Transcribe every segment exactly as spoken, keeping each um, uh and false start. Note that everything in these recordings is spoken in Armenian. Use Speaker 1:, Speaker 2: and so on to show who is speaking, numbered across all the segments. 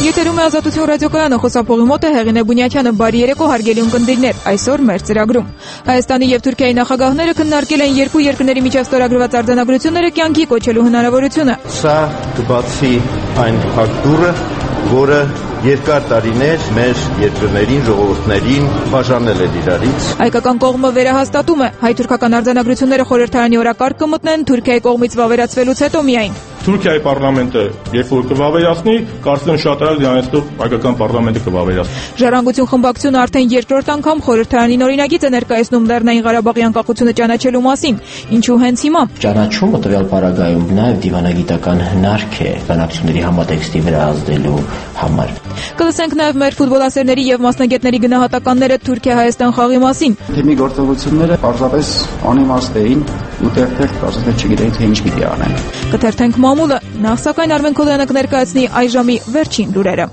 Speaker 1: Եթերում է Ազատություն ռադիոկայանը, խոսափողի մոտ է Հեղինե Բունյակյանը։ Բարի երեկո, հարգելի ունկնդիրներ։ Այսօր մեր ծրագրում Հայաստանի եւ Թուրքիայի նախագահները քննարկել են երկու երկրների միջև ստորագրված արձանագրությունները կյանքի կոչելու հնարավորությունը։
Speaker 2: Սա կբացի այն փակտուրը, որը երկար տարիներ մեր երկրներին, ժողովուրդներին բաժանել էր իրարից։
Speaker 1: Հայկական կողմը վերահաստատում է, հայ-թուրքական արձանագրությունները խորհրդարանի օրակարգ կմտնեն Թուրքիայի կողմից վավերացվելուց հետո միայն։
Speaker 3: Թուրքիայի parlamento երբ որ կվավերացնի, կարծեմ շատ արագ դրանից հայկական parlamento կվավերացնի։
Speaker 1: Ժառանգություն խմբակցությունը արդեն երկրորդ անգամ խորհրդարանին օրինագիծ է ներկայացնում Լեռնային Ղարաբաղի անկախությունը ճանաչելու մասին։ Ինչու հենց հիմա։
Speaker 4: Ճանաչումը տվյալ պարագայում նաև դիվանագիտական հնարք է բանակցությունների համատեքստի վրա ազդելու համար։
Speaker 1: Կլսենք նաև մեր ֆուտբոլասերների եւ մասնագետների գնահատականները Թուրքիա-Հայաստան խաղի մասին։
Speaker 5: Թիմի գործողությունները պարզապես անիմաստ էին ու տեղ-տեղ պարզապես չգիտեին թե ինչ պիտի անեն։
Speaker 1: Կթերթենք մամուլը, նախ սակայն Արմեն Քոլոյանը կներկայացնի այս ժամի վերջին լուրերը։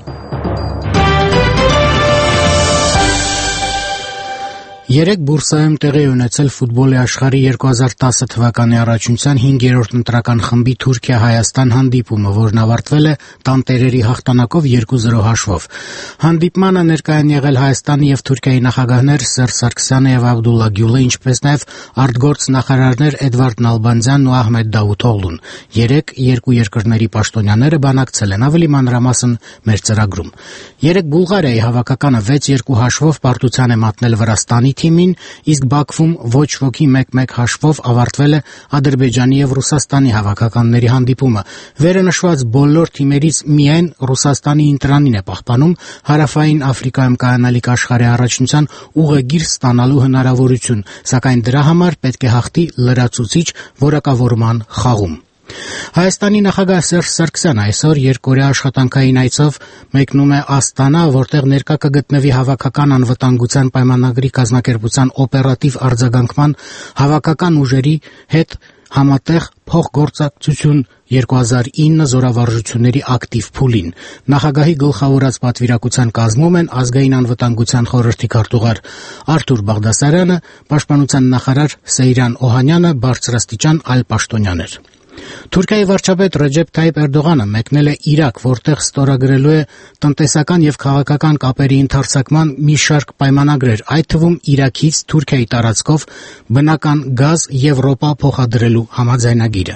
Speaker 6: Երեկ Բուրսայում տեղի ունեցել ֆուտբոլի աշխարհի երկու հազար տասը թվականի առաջնության հինգերորդ ընտրական խմբի Թուրքիա-Հայաստան հանդիպումը, որն ավարտվել է տանտերերի հաղթանակով երկու զրո հաշվով։ Հանդիպմանը ներկայ են եղել Հայաստանի եւ Թուրքիայի նախագահներ Սերժ Սարգսյանը եւ Աբդուլլա Գյուլը, ինչպես նաեւ արտգործ նախարարներ Էդվարդ Նալբանդյանն ու Ահմեդ Դավութօղլուն։ Երեկ երկու երկրների պաշտոնյաները բանակցել են, ավելի մանրամասն մեր ծրագրում։ Երեկ Բուլղարիայի հավաքականը վեց երկու հաշվով պարտության է մատնել Վրաստանի թիմին, իսկ Բաքվում ոչ ոքի մեկ-մեկ հաշվով ավարտվել է Ադրբեջանի եւ Ռուսաստանի հավաքականների հանդիպումը։ Վերը նշված բոլոր թիմերից միայն Ռուսաստանի ինտրանին է պահպանում Հարավային Աֆրիկայում կայանալիք աշխարհի առաջնության ուղեգիր ստանալու հնարավորություն, սակայն դրա համար պետք է հաղթի լրացուցիչ որակավորման խաղում։ Հայաստանի նախագահ Սերժ Սարգսյանը այսօր երկօրյա աշխատանքային այցով մեկնում է Աստանա, որտեղ ներկա կգտնվի հավաքական անվտանգության պայմանագրի կազմակերպության օպերատիվ արձագանքման հավաքական ուժերի հետ համատեղ փոխգործակցություն երկու հազար ինը զորավարժությունների ակտիվ փուլին։ Նախագահի գլխավորած պատվիրակության կազմում են ազգային անվտանգության խորհրդի քարտուղար Արթուր Բաղդասարյանը, պաշտպանության նախարար Սեյրան Օհանյանը, բարձրաստիճան այլ պաշտոնյաներ։ Թուրքիայի վարչապետ Ռեջեփ Թայիփ Էրդողանը մեկնել է Իրաք, որտեղ ստորագրելու է տնտեսական եւ քաղաքական կապերի ընդարձակման մի շարք պայմանագրեր, այդ թվում Իրաքից Թուրքիայի տարածքով բնական գազ Եվրոպա փոխադրելու համաձայնագիրը։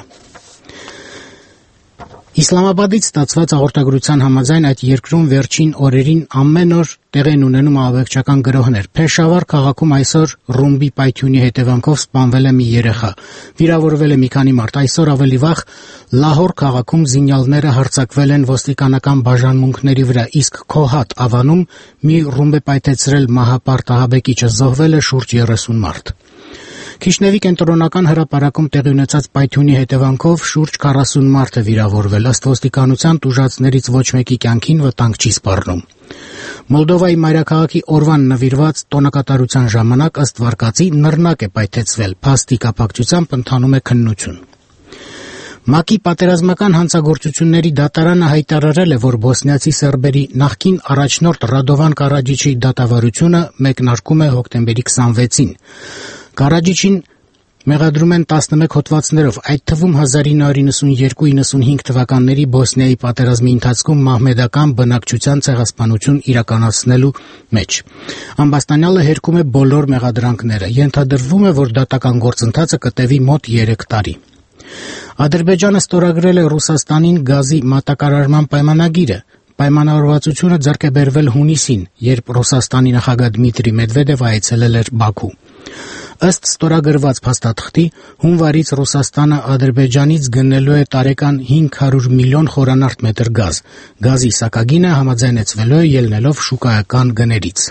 Speaker 6: Իսլամաբադից ստացված հաղորդագրության համաձայն այդ երկրում վերջին օրերին ամեն օր տեղ են ունենում ահաբեկչական գրոհներ։ Փեշավար քաղաքում այսօր ռումբի պայթյունի հետևանքով սպանվել է մի երեխա։ Վիրավորվել է մի քանի մարդ։ Այսօր ավելի վաղ Լահոր քաղաքում զինյալները հարձակվել են ոստիկանական բաժանմունքների վրա, իսկ Քոհատ ավանում մի ռումբ է պայթեցրել մահապարտ ահաբեկիչը, զոհվել է շուրջ երեսուն մարդ։ Քիշնևի կենտրոնական հրապարակում տեղի ունեցած պայթյունի հետևանքով շուրջ քառասուն մարդ է վիրավորվել, ըստ ոստիկանության տուժածներից ոչ մեկի կյանքին վտանգ չի սպառնում։ Մոլդովայի մայրաքաղաքի օրվան նվիրված տոնակատարության ժամանակ ըստ վարկածի նռնակ է պայթեցվել, փաստի կապակցությամբ ընթանում է քննություն։ ՄԱԿ-ի պատերազմական հանցագործությունների դատարանը հայտարարել է, որ բոսնիացի սերբերի նախկին առաջնորդ Ռադովան Կարաջիչի դատավարությունը մեկնարկում է հոկտեմբերի քսանվեցին։ Կարաջիչին մեղադրում են տասնմեկ հոդվածներով, այդ թվում հազար ինը հարյուր նվաթ նվաթ թվականների Բոսնիայի պատերազմի ընթացքում մահմեդական բնակչության ցեղասպանություն իրականացնելու մեջ։ Ամբաստանյալը հերքում է բոլոր մեղադրանքները։ Ենթադրվում է, որ դատական գործընթացը կտևի մոտ երեք տարի։ Ադրբեջանը ստորագրել է Ռուսաստանին գազի մատակարարման պայմանագիրը։ Պայմանավորվածությունը ձեռք է բերվել հունիսին, երբ Ռուսաստանի նախագահ Դմիտրի Մեդվեդևը այցելել էր Բաքու։ Ըստ ստորագրված փաստաթղթի, հունվարից Ռուսաստանը Ադրբեջանից գնելու է տարեկան հինգ հարյուր միլիոն խորանարդ մետր գազ։ Գազի սակագինը համաձայնեցվելու է ելնելով շուկայական գներից։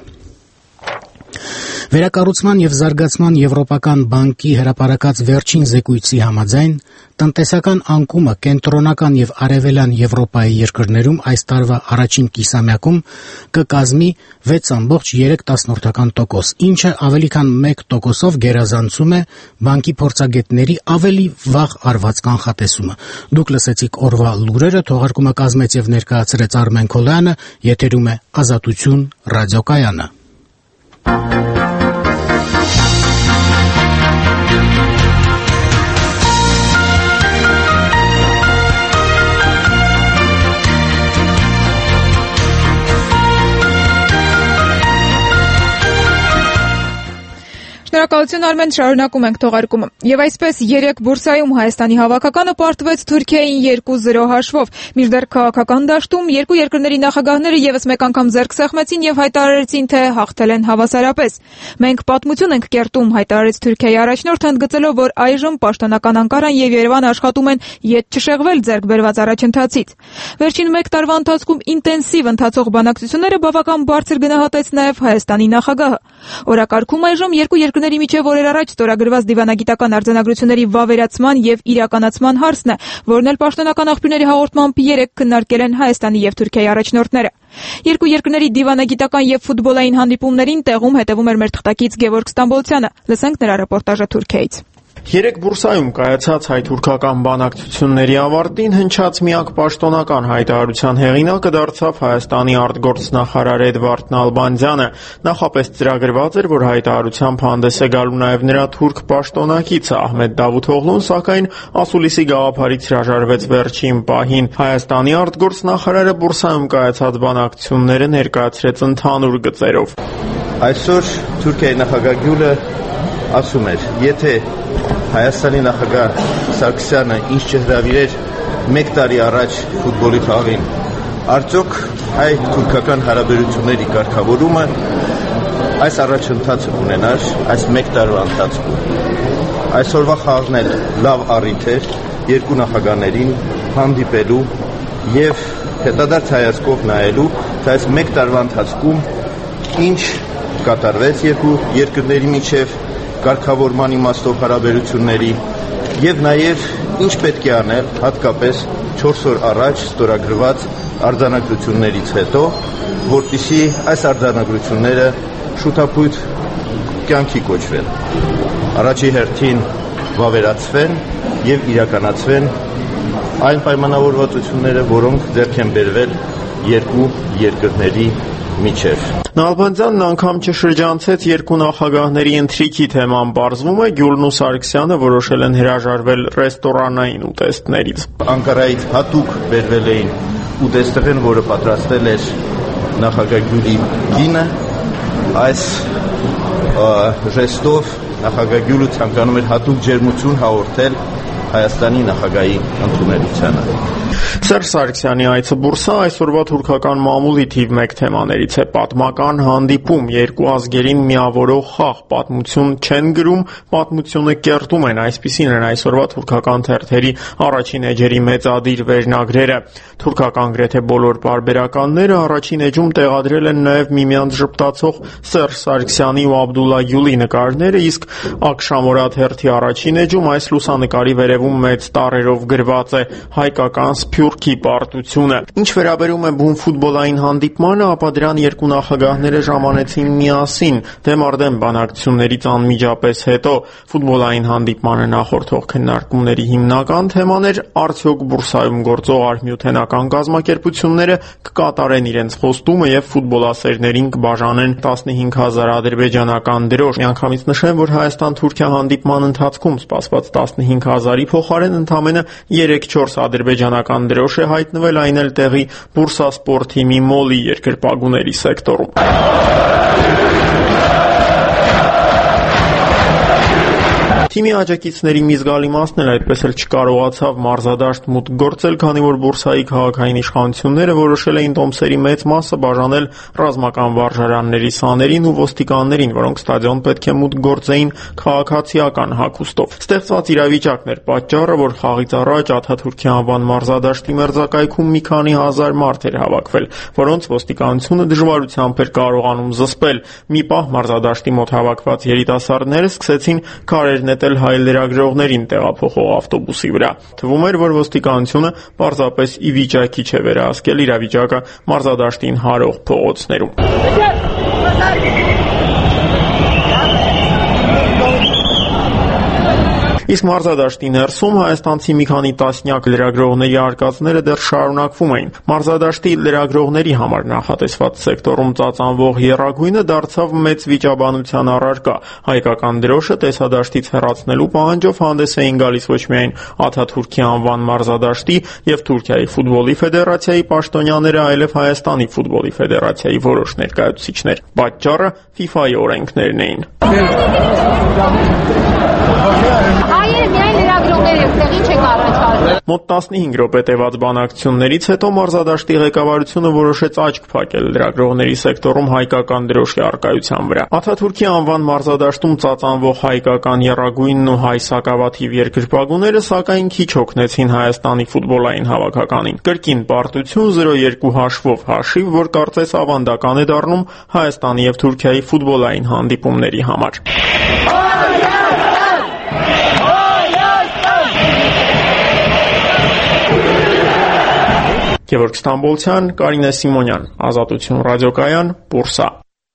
Speaker 6: Վերակառուցման եւ զարգացման Եվրոպական բանկի հրապարակած վերջին զեկույցի համաձայն տնտեսական անկումը կենտրոնական եւ արևելյան Եվրոպայի երկրներում այս տարվա առաջին կիսամյակում կկազմի վեց ամբողջ երեք տոկոս, ինչը ավելի քան մեկ տոկոսով գերազանցում է բանկի փորձագետների ավելի վաղ արված կանխատեսումը։ Դուք լսեցիք օրվա լուրերը, թողարկումը կազմեց եւ ներկայացրեց Արմեն Քոլոյանը, եթերում է Ազատություն ռադիոկայանը։
Speaker 1: Շնորհակալություն Արմեն, շարունակում ենք թողարկումը։ Եվ այսպես երեք բուրսայում Հայաստանի հավաքականը պարտվեց Թուրքիային երկու զրո հաշվով։ Մինչդեռ քաղաքական դաշտում երկու երկրների նախագահները եւս մեկ անգամ ձեռք սեղմեցին եւ հայտարարեցին, թե հաղթել են հավասարապես։ Մենք պատմություն ենք կերտում, հայտարարեց Թուրքիայի առաջնորդը, ընդգծելով, որ այժմ պաշտոնական Անկարան եւ Երևանը աշխատում են ետ չշեղվել ձեռք բերված առաջընթացից։ Վերջին մեկ տարվա ընթացքում ինտենսիվ ընթացող բանակցությունները բավական բարձր գնահատեց նաեւ Հայաստանի նախագահը։ Օրակարգում այժմ երկու երկրների միջև օրեր առաջ ստորագրված դիվանագիտական արձանագրությունների վավերացման եւ իրականացման հարցն է, որն էլ պաշտոնական աղբյուրների հաղորդմամբ երեք քննարկել են Հայաստանի եւ Թուրքիայի առաջնորդները։ Երկու երկրների դիվանագիտական եւ ֆուտբոլային հանդիպումներին տեղում հետևում էր մեր թղթակից Գևորգ Ստամբոլցյանը։ Լսենք նրա ռեպորտաժը Թուրքիայից։
Speaker 7: Երեք բուրսայում կայացած հայ-թուրքական բանակցությունների ավարտին հնչած միակ պաշտոնական հայտարարության հեղինակը դարձավ Հայաստանի արտգործնախարար Էդվարդ Նալբանդյանը։ Նախապես ծրագրված էր, որ հայտարարությամբ հանդես է գալու նաև նրա թուրք պաշտոնակիցը Ահմեդ Դավութօղլուն, սակայն ասուլիսի գաղափարից հրաժարվեց վերջին պահին։ Հայաստանի արտգործնախարարը բուրսայում կայացած բանակցությունները ներկայացրեց ընդհանուր գծերով։
Speaker 2: Այսօր Թուրքիայի նախագահ Գյուլը ասում էր, եթե Հայաստանի նախագահ Սարգսյանը ինչ չհրավիրեր մեկ տարի առաջ ֆուտբոլի խաղին, արդյոք հայ-թուրքական հարաբերությունների կարգավորումը այս առաջընթացը ունենար այս մեկ տարվա ընթացքում։ Այսօրվա խաղն էլ լավ առիթ էր երկու նախագահներին հանդիպելու եւ հետադարձ հայացքով նայելու, թե այս մեկ տարվա ընթացքում ինչ կատարվեց երկու երկրների միջև կարգավորման իմաստով հարաբերությունների եւ նաեւ ինչ պետք է անել հատկապես չորս օր առաջ ստորագրված արձանագրություններից հետո, որտիսի այս արձանագրությունները շուտապույտ կյանքի կոչվեն, առաջի հերթին վավերացվեն եւ իրականացվեն այն պայմանավորվածությունները, որոնք ձեռք են բերվել երկու երկրների միջև։
Speaker 7: Նալբանդյանն անգամ չշրջանցեց երկու նախագահների ընթրիքի թեման, պարզվում է Գյուլն ու Սարգսյանը որոշել են հրաժարվել ռեստորանային ուտեստներից։
Speaker 2: Անկարայից հատուկ բերվել էին ուտեստեղեն, որը պատրաստել էր նախագահ Գյուլի կինը, այս ժեստով նախագահ Գյուլը ցանկանում էր հատուկ ջերմություն հաղորդել Հայաստանի նախագահի ընդունելությանը։
Speaker 7: Սերժ Սարգսյանի այցը բուրսա այսօրվա թուրքական մամուլի թիվ մեկ թեմաներից է պատմական հանդիպում, երկու ազգերին միավորող խաղ, պատմություն չեն գրում, պատմությունը կերտում են, այսպիսին են այսօրվա թուրքական թերթերի առաջին էջերի մեծադիր վերնագրերը։ Թուրքական գրեթե բոլոր պարբերականները առաջին էջում տեղադրել են նաև միմյանց ժպտացող Սերժ Սարգսյանի ու Աբդուլլա Գյուլի նկարները, իսկ Ակշամորա թերթի առաջին էջում այս լուսանկարի վերևում մեծ տառերով գրված է հայկական Սփյուռքի պարտությունը։ Ինչ վերաբերում է բուն ֆուտբոլային հանդիպմանը, ապա դրան երկու նախագահները ժամանեցին միասին, դեմարդեմ բանակցություններից անմիջապես հետո։ Ֆուտբոլային հանդիպմանը նախորդող քննարկումների հիմնական թեման էր արդյոք բուրսայում գործող արհմյութենական կազմակերպությունները կկատարեն իրենց խոստումը եւ ֆուտբոլասերներին կբաժանեն տասնհինգ հազար ադրբեջանական դրոշ։ Միանգամից նշեմ, որ Հայաստան-Թուրքիա հանդիպման ընթացքում սպասված տասնհինգ հազարի փոխարեն ընդամենը երեք-չորս ադրբեջանական դրոշ է հայտնվել, այն էլ տեղի Բուրսասպորտ թիմի մոլի երկրպագուների սեկտորում։ Թիմի աջակիցների մի զգալի մասն էլ այդպես էլ չկարողացավ մարզադաշտ մուտք գործել, քանի որ Բուրսայի քաղաքային իշխանությունները որոշել էին տոմսերի մեծ մասը բաժանել ռազմական վարժարանների սաներին ու ոստիկաններին, որոնք ստադիոն պետք է մուտք գործեին քաղաքացիական հագուստով։ Ստեղծված իրավիճակն էր պատճառը, որ խաղից առաջ Աթաթուրքի անվան մարզադաշտի մերձակայքում մի քանի հազար մարդ էր հավաքվել, որոնց ոստիկանությունը դժվարությամբ էր կարողանում զսպել։ Մի պահ մարզադաշտի մոտ հավաքված երիտասարդները սկսեցին քարեր նետել հայ լրագրողներին տեղափոխող ավտոբուսի վրա։ Թվում էր, որ ոստիկանությունը պարզապես ի վիճակի չէ վերահսկել իրավիճակը մարզադաշտին հարող փողոցներում։ Իսկ մարզադաշտի ներսում հայաստանցի մի քանի տասնյակ լրագրողների արկածները դեռ շարունակվում էին։ Մարզադաշտի լրագրողների համար նախատեսված սեկտորում ծածանվող եռագույնը դարձավ մեծ վիճաբանության առարկա։ Հայկական դրոշը տեսադաշտից հեռացնելու պահանջով հանդես էին գալիս ոչ միայն Աթաթուրքի անվան մարզադաշտի եւ Թուրքիայի ֆուտբոլի ֆեդերացիայի պաշտոնյաները, այլև Հայաստանի ֆուտբոլի ֆեդերացիայի որոշ ներկայացուցիչներ։ Պատճառը FIFA-ի օրենքներն էին։ Մոտ տասնհինգ րոպե տևած բանակցություններից հետո մարզադաշտի ղեկավարությունը որոշեց աչք փակել լրագրողների սեկտորում հայկական դրոշի առկայության վրա։ Աթաթուրքի անվան մարզադաշտում ծածանվող հայկական եռագույնն ու հայ սակավաթիվ երկրպագուները սակայն քիչ օգնեցին Հայաստանի ֆուտբոլային հավաքականին։ Կրկին պարտություն զրո երկու հաշվով հաշիվ, որ կարծես ավանդական է դառնում Հայաստանի եւ Թուրքիայի ֆուտբոլային հանդիպումների համար։ Գևորգ Ստամբոլցյան, Կարինե Սիմոնյան, Ազատություն ռադիոկայան, Բուրսա։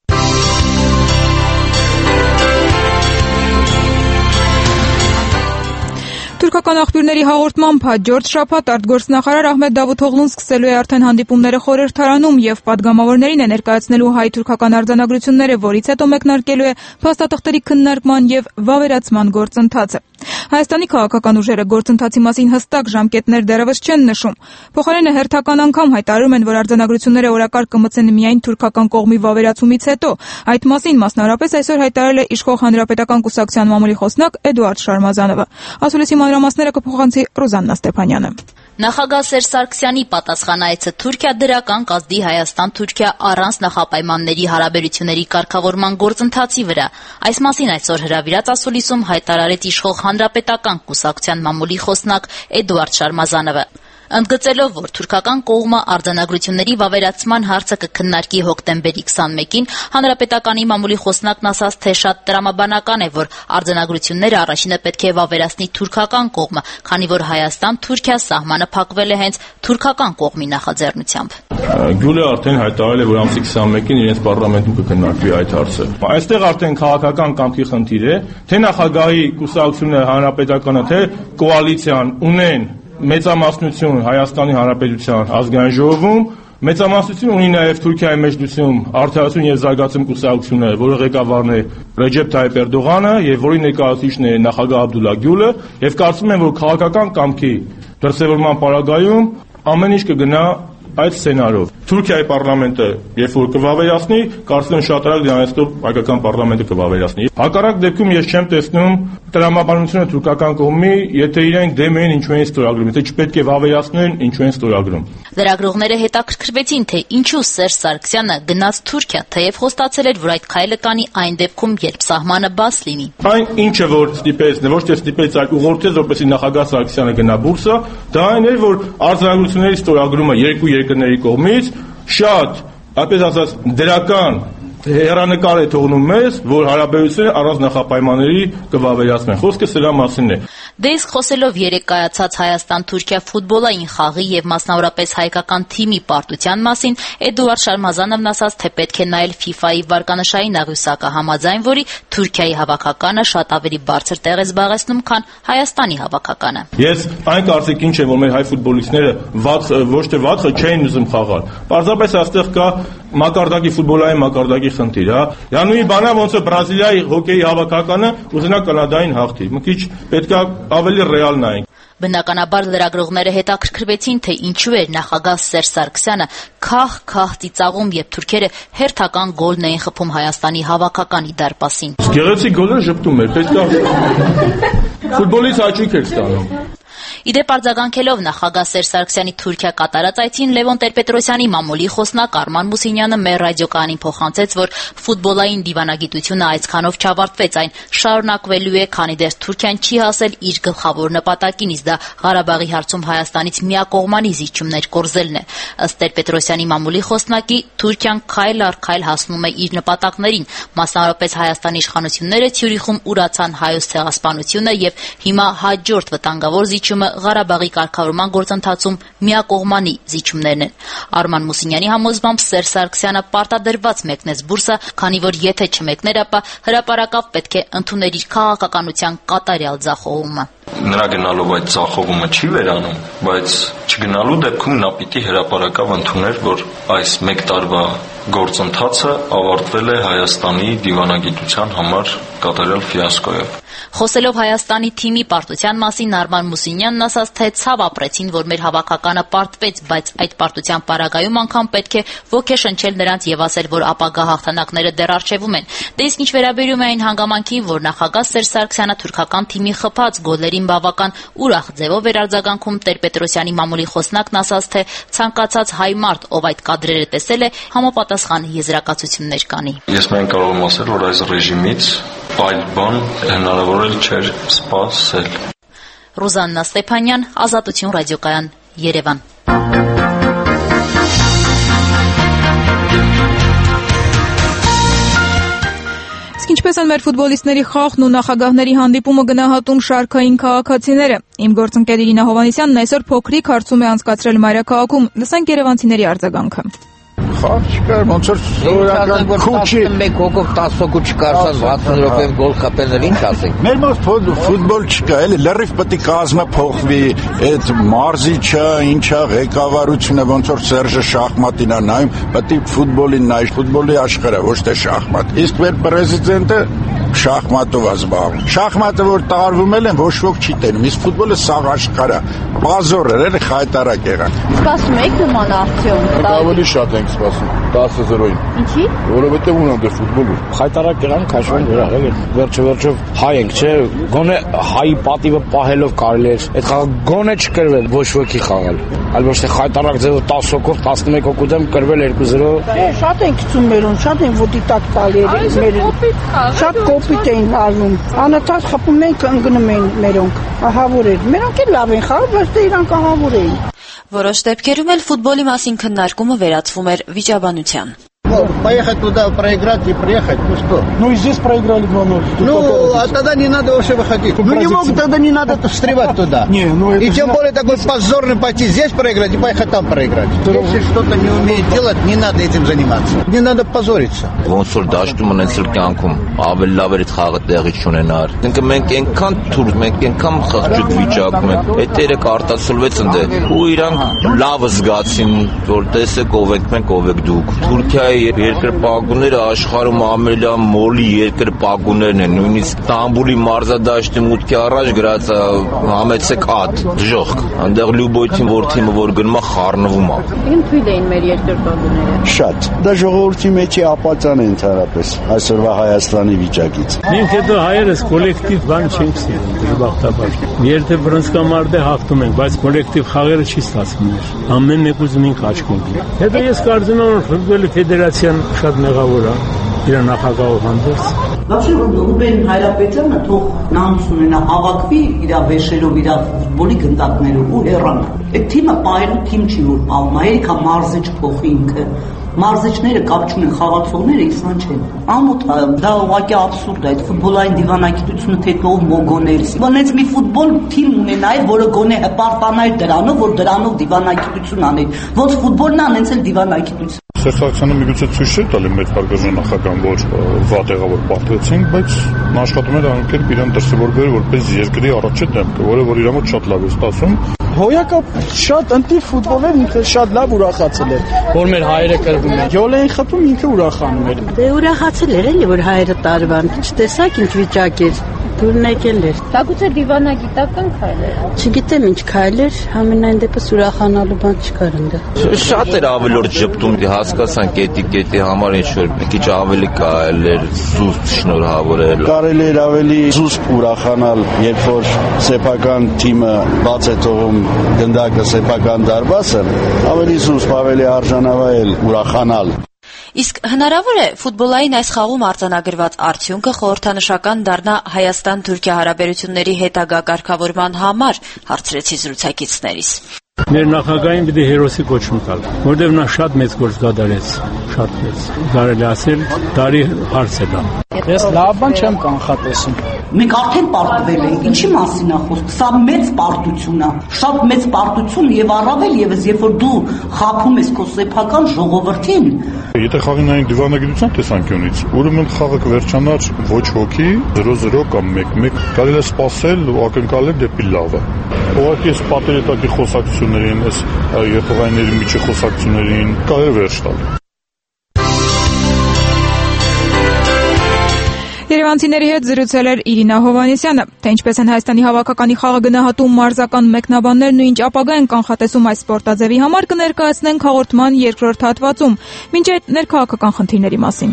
Speaker 1: Թուրքական աղբյուրների հաղորդմամբ հաջորդ շաբաթ արտգործնախարար Ահմեդ Դավութօղլուն սկսելու է արդեն հանդիպումները խորհրդարանում եւ պատգամավորներին է ներկայացնելու հայ-թուրքական արձանագրությունները, որից հետո մեկնարկելու է փաստաթղթերի քննարկման եւ վավերացման գործընթացը։ Հայաստանի քաղաքական ուժերը գործընթացի մասին հստակ ժամկետներ դեռևս չեն նշում։ Փոխարենը հերթական անգամ հայտարարում են, որ արձանագրությունները օրակարգ կմցեն միայն թուրքական կողմի վավերացումից հետո։ Այդ մասին մասնավորապես այսօր հայտարարել է իշխող հանրապետական կուսակցության մամուլի խոսնակ Էդուարդ Շարմազանովը։ Ասուլիսի մանրամասները կփոխանցի Ռոզաննա Ստեփանյանը։
Speaker 8: Նախագահ Սերժ Սարգսյանի պատասխանայցը Թուրքիա դրական կազդի Հայաստան-Թուրքիա առանց նախապայմանների հարաբերությունների կարգավորման գործընթացի վրա։ Այս մասին այսօր հրավիրած ասուլիսում հայտարարեց իշխող հանրապետական կուսակցության մամուլի խոսնակ Էդուարդ Շարմազանովը։ Ընդգծելով, որ թուրքական կողմը արձանագրությունների վավերացման հարցը կքննարկի հոկտեմբերի քսանմեկին, հանրապետականի մամուլի խոսնակն ասաց, թե շատ տրամաբանական է, որ արձանագրությունները առաջինը պետք է վավերացնի թուրքական կողմը, քանի որ Հայաստան-Թուրքիա սահմանը փակվել է հենց թուրքական կողմի նախաձեռնությամբ։
Speaker 3: Գյուլը արդեն հայտարարել է, որ ամսի քսանմեկին իրենց պարլամենտում կքննարկվի այդ հարցը։ Այստեղ արդեն քաղաքական կամքի խնդիր է, թե նախագահի կուսակցությունը, հանրապետականը, թե կոալիցիան ունեն մեծամասնություն Հայաստանի Հանրապետության ազգային ժողովում, մեծամասնություն ունի նաև Թուրքիայի մեջլիսում Արդարություն եւ զարգացում կուսակցությունը, որը ղեկավարն է Ռեջեփ Թայիփ Էրդողանը եւ որի ներկայացուցիչն է նախագահ Աբդուլլա Գյուլը, եւ կարծում եմ, որ քաղաքական կամքի դրսևորման պարագայում ամեն ինչ կգնա այդ սցենարով։ Թուրքիայի պարլամենտը երբ որ կվավերացնի, կարծում եմ շատ արագ դրանով հայկական պարլամենտը կվավերացնի։ Հակառակ դեպքում ես չեմ տեսնում տրամաբանությունը թուրքական կողմի, եթե իրենք դեմ են ինչու են ստորագրում, եթե չպետք է վավերացնեն, ինչու են ստորագրում։
Speaker 8: Լրագրողները հետաքրքրվեցին, թե ինչու Սերժ Սարգսյանը գնաց Թուրքիա, թեև խոստացել էր, որ այդ քայլը կանի այն դեպքում, երբ սահմանը բաց լինի։
Speaker 3: Այն ինչը որ ստիպեց, ոչ թե ստիպեց, այլ ուղղորդեց, որպեսզի նախագահ Սարգսյանը գնա Բուրսա, դա այն էր, որ արձանագրությունների ստորագրումը երկու երկրների կողմից շատ, այսպես ասած, դրական հերանեկար է թողնում մեզ, որ հարաբերությունները առանց նախապայմանների կվավերացնեն։ Խոսքը սրա մասին է։
Speaker 8: Դե իսկ խոսելով երեկ կայացած Հայաստան-Թուրքիա ֆուտբոլային խաղի եւ մասնավորապես հայկական թիմի պարտության մասին, Էդուարդ Շարմազանովն ասաց, թե պետք է նայել FIFA-ի վարկանշային աղյուսակը, համաձայն որի Թուրքիայի հավաքականը շատ ավելի բարձր տեղ է զբաղեցնում, քան Հայաստանի հավաքականը։
Speaker 3: Ես այն կարծիքին չեմ, որ մեր հայ ֆուտբոլիստները վատ ոչ թե վատ չէին ուզում խաղալ։ Պարզապես այստեղ կա մակարդակի ֆուտբոլային մակարդակի խնդիր, հա։ Յանուի բանա ոնց է Բրազիլիայի հոկեյի հավաքականը ուզենա կանադային հաղթի։ Մի քիչ պետքա ավելի ռեալ նայենք։
Speaker 8: Բնականաբար լրագրողները հետաքրքրվեցին, թե ինչու էր նախագահ Սերժ Սարգսյանը քահ-քահ ծիծաղում, երբ թուրքերը հերթական գոլն էին խփում Հայաստանի հավաքականի դարպասին։
Speaker 3: Գեղեցիկ գոլը ժպտում էր, պետքա ֆուտբոլից հաճույք էր ստանում։
Speaker 8: Իդեպ արձագանքելով նախագահ Սերժ Սարգսյանի Թուրքիա կատարած այցին, Լևոն Տեր-Պետրոսյանի մամուլի խոսնակ Արման Մուսինյանը մեր ռադիոկայանին փոխանցեց, որ ֆուտբոլային դիվանագիտությունը այսքանով չավարտվեց, այն շարունակվելու է, քանի դեռ Թուրքիան չի հասել իր գլխավոր նպատակին, իսկ դա Ղարաբաղի հարցում Հայաստանից միակողմանի զիջումներ կորզելն է։ Ըստ Տեր-Պետրոսյանի մամուլի խոսնակի, Թուրքիան քայլ առ քայլ հասնում է իր նպատակներին, մասնավորապես Հայաստանի իշխանությունները Ցյուրիխում ուրացան հայոց ցեղասպանությունը եւ հիմա հաջորդ վտանգավոր զիջումը Ղարաբաղի կարգավորման գործընթացում միակողմանի զիջումներն են։ Արման Մուսինյանի համոզմամբ Սերժ Սարգսյանը պարտադրված մեկնեց բուրսը, քանի որ եթե չմեկներ, ապա հրապարակավ պետք է ընդուներ իր քաղաքականության կատարյալ ձախողումը։
Speaker 9: Նրա գնալով այդ ձախողումը չի վերանում, բայց չգնալու դեպքում նա պիտի հրապարակավ ընդուներ, որ այս մեկ տարվա գործընթացը ավարտվել է Հայաստանի դիվանագիտության համար կատարյալ ֆիասկոյով։
Speaker 8: Խոսելով Հայաստանի թիմի պարտության մասին, Արման Մուսինյանն ասաց, թե ցավ ապրեցին, որ մեր հավաքականը պարտվեց, բայց այդ պարտության պարագայում անգամ պետք է ոգեշնչել նրանց եւ ասել, որ ապագա հաղթանակները դեռ առջևում են։ Դե իսկ ինչ վերաբերում է այն հանգամանքին, որ նախագահ Սերժ Սարգսյանը թուրքական թիմի խփած գոլերին բավական ուրախ ձևով էր արձագանքում, Տեր-Պետրոսյանի մամուլի խոսնակն ասաց, թե ցանկացած հայ մարդ, ով այդ կադրերը տեսել է, համապատասխան եզրակացություններ կանի։
Speaker 9: Ես միայն կարող եմ ասել, որ այս ռեժիմից այլ բան հնարավոր էլ չէր սպասել։
Speaker 8: Ռուզաննա Ստեփանյան, Ազատություն ռադիոկայան, Երևան։
Speaker 1: Ինչպես են մեր ֆուտբոլիստների խաղն ու նախագահների հանդիպումը գնահատում շարքային քաղաքացիները։ Իմ գործընկեր Իրինա Հովհաննիսյանն այսօր փոքրիկ հարցում է անցկացրել մայրաքաղաքում։ Լսենք երևանցիների արձագանքը։
Speaker 10: Խաղ չկար, ոնց որ սովորական քուչի
Speaker 11: մեկ հոգով տասը հոգու չկարծած վաթսուն րոպեում գոլ խփելն ինչ ասենք։
Speaker 10: Մեր մոտ ֆուտբոլ չկա, էլի լրիվ պետք է կազմը փոխվի, այդ մարզիչը, ինչա ղեկավարությունը ոնց որ Սերժը շախմատին է նայում, պետք է ֆուտբոլին նայ, ֆուտբոլի աշխարհը, ոչ թե շախմատ։ Իսկ մեր պրեզիդենտը շախմատով է զբաղվում։ Շախմատը որ տարվում են, ոչ ոք չի տենում, իսկ ֆուտբոլը սաղ աշխարհը։ Բազոր էր, էլի խայտարակ եղան։
Speaker 12: Սպասում եք նման արդյունք։
Speaker 10: Ավելի շատ ենք սպասում, տասը զրոյին։
Speaker 12: Ինչի՞։
Speaker 10: Որովհետև ունեն դե ֆուտբոլը։
Speaker 11: Խայտարակ եղան, քաշվեն վրա, էլի։ Վերջը վերջով հայ ենք, չէ՞։ Գոնե հայի պատիվը պահելով կարելի էր։ Այդ խաղը գոնե չկրվել, ոչ ոքի խաղալ։ Այլ ոչ թե խայտարակ ձևով տասը հոգով, տասնմեկ հոգու դեմ կրվել երկու զրո։
Speaker 12: Շատ ենք գցում մերոն, շատ են ոտի տակ տալի մեր։ Շատ կոպիտ էին արվում։ Անընդհատ խփում ենք, ընկնում էին մերոնք։ Ահավոր էր։ Մերոնք էլ լավ են խաղում, բայց դե իրանք ահավոր էին։
Speaker 13: Որոշ դեպքերում էլ ֆուտբոլի մասին քննարկումը վերածվում էր վիճաբանության։
Speaker 14: Поехать туда, проиграть и приехать, ну что?
Speaker 15: Ну и здесь проиграли два ноль.
Speaker 14: Ну, а тогда не надо вообще выходить. Ну не могут, тогда не надо встревать туда.
Speaker 15: Не, ну это
Speaker 14: и тем более такой позорный пойти здесь проиграть и поехать там проиграть. Если что-то не умеет делать, не надо этим заниматься. Не надо позориться.
Speaker 11: Ոնց որ դաշտում ունեցել կյանքում ավելի լավ էր խաղը տեղի չունենար։ Ինքը մենք այնքան թուրք, մենք այնքան խղճուկ վիճակում ենք, այդ տերը կարտացոլվեց ընդ ու իրանք լավ զգացին, որ տեսեք ով եք մենք, ով եք դուք։ Թուրքիայի երկրպագուները աշխարհում ամենալավ մոլի երկրպագուներն են, նույնիսկ Ստամբուլի մարզադաշտի մուտքի առաջ գրած համեցեք ատ, ժողք, այնտեղ լյուբոյթին որ թիմը որ գնում է խառնվում է։
Speaker 12: Ինչ թույլ էին մեր երկրպագուները։
Speaker 10: Շատ։ Դա ժողովրդի մեջ է ապացան է ընդհանրապես այսօրվա Հայաստանի վիճակից։
Speaker 15: Մենք հետո հայերս կոլեկտիվ բան չենք սիրում, դժբախտաբար։ Երբ բռնցքամարտը հաղթում ենք, բայց կոլեկտիվ խաղերը չի ստացվում։ Ամեն մեկ ուզում ենք աչք ունենալ։ Հետո ես կարծում եմ, որ ֆուտբոլի ֆեդերացիան շատ մեղավոր է իր նախագահով հանդերձ։
Speaker 16: Вообще Ռուբեն Հայրապետյանը թող նամս ունենա հավաքվի իր վեշերով իր ֆուտբոլի գնդակներով ու հեռանա։ Այդ թիմը պայելու թիմ չի որ Ամերիկա մարզիչ փոխի ինքը։ Մարզիչները կապ չունեն խաղացողները իսան չեն։ Ամոթ դա ուղղակի աբսուրդ է, այդ ֆուտբոլային դիվանագիտությունը թե ով մոգոներ։ Ոնց մի ֆուտբոլ թիմ ունենայի, որը գոնե հպարտանայր դրանով, որ դրանով դիվանագիտություն աներ։ Ոնց ֆուտբոլն է, անենց էլ դիվանագիտություն։
Speaker 10: Սերժ Սարգսյանը միգուցե ցույց չէ տալի մեր կարգաժան նախագահան, որ վատեղավոր պարտվեցին, բայց նա աշխատում էր անկերպ իրան դրսևորվել որպես երկրի առաջին դեմքը, որը որ իր մոտ շատ լավ է ստացվում։
Speaker 15: Հոյակը շատ ընտիր ֆուտբոլ էր, ինքը շատ լավ ուրախացել էր, որ մեր հայերը կրվում են։ Գոլ էին խփում, ինքը ուրախանում էր։
Speaker 12: Դե ուրախացել էր էլի, որ հայերը տարվան։ Չտեսակ ինչ վիճակ էր։ Դուրն եկել էր։ Դա գուցե դիվանագիտական քայլ էր։ Չգիտեմ ինչ քայլ էր, համենայն դեպս ուրախանալու բան չկար ընդ։
Speaker 11: Շատ էր ավելորդ ճպտում, հասկացան կետի կետի համար ինչ որ մի քիչ ավելի կարելի էր զուսպ շնորհավորել։
Speaker 10: Կարելի էր ավելի զուսպ ուրախանալ, երբ որ սեփական թիմը բաց է թողում գնդակը սեփական դարբասը, ավելի զուսպ, ավելի արժանավայել ուրախանալ։
Speaker 13: Իսկ հնարավոր է ֆուտբոլային այս խաղում արձանագրված արդյունքը խորհրդանշական դառնա Հայաստան-Թուրքիա հարաբերությունների հետագա կարգավորման համար, հարցրեցի զրուցակիցներիս։
Speaker 15: Մեր նախագահին պիտի հերոսի կոչում տալ, որտեղ նա շատ մեծ գործ կատարեց, շատ մեծ։ Կարելի ասել, տարի հարց է դա։ Ես լավ բան չեմ կանխատեսում։
Speaker 16: Մենք արդեն պարտվել ենք, ինչի մասին է խոսքը, սա մեծ պարտություն է, շատ մեծ պարտություն եւ առավել եւս երբ որ դու խափում ես քո սեփական ժողովրդին։
Speaker 17: Եթե խաղինային դիվանագիտության տեսանկյունից, ուրեմն խաղը կվերջանար ոչ հոգի, զրո զրո կամ մեկ մեկ, կարելի է սպասել ու ակնկալել դեպի լավը։ Ուղղակի այս պատերետակի խոսակցություններին, այս երթուղայինների միջի խոսակցություններին կարելի է վերջ տալ։
Speaker 1: Երևանցիների հետ զրուցել էր Իրինա Հովհաննիսյանը, թե ինչպես են Հայաստանի հավաքականի խաղը գնահատում մարզական մեկնաբաններն ու ինչ ապագա են կանխատեսում այս սպորտաձևի համար, կներկայացնենք հաղորդման երկրորդ հատվածում, մինչ այդ ներքաղաքական խնդիրների մասին։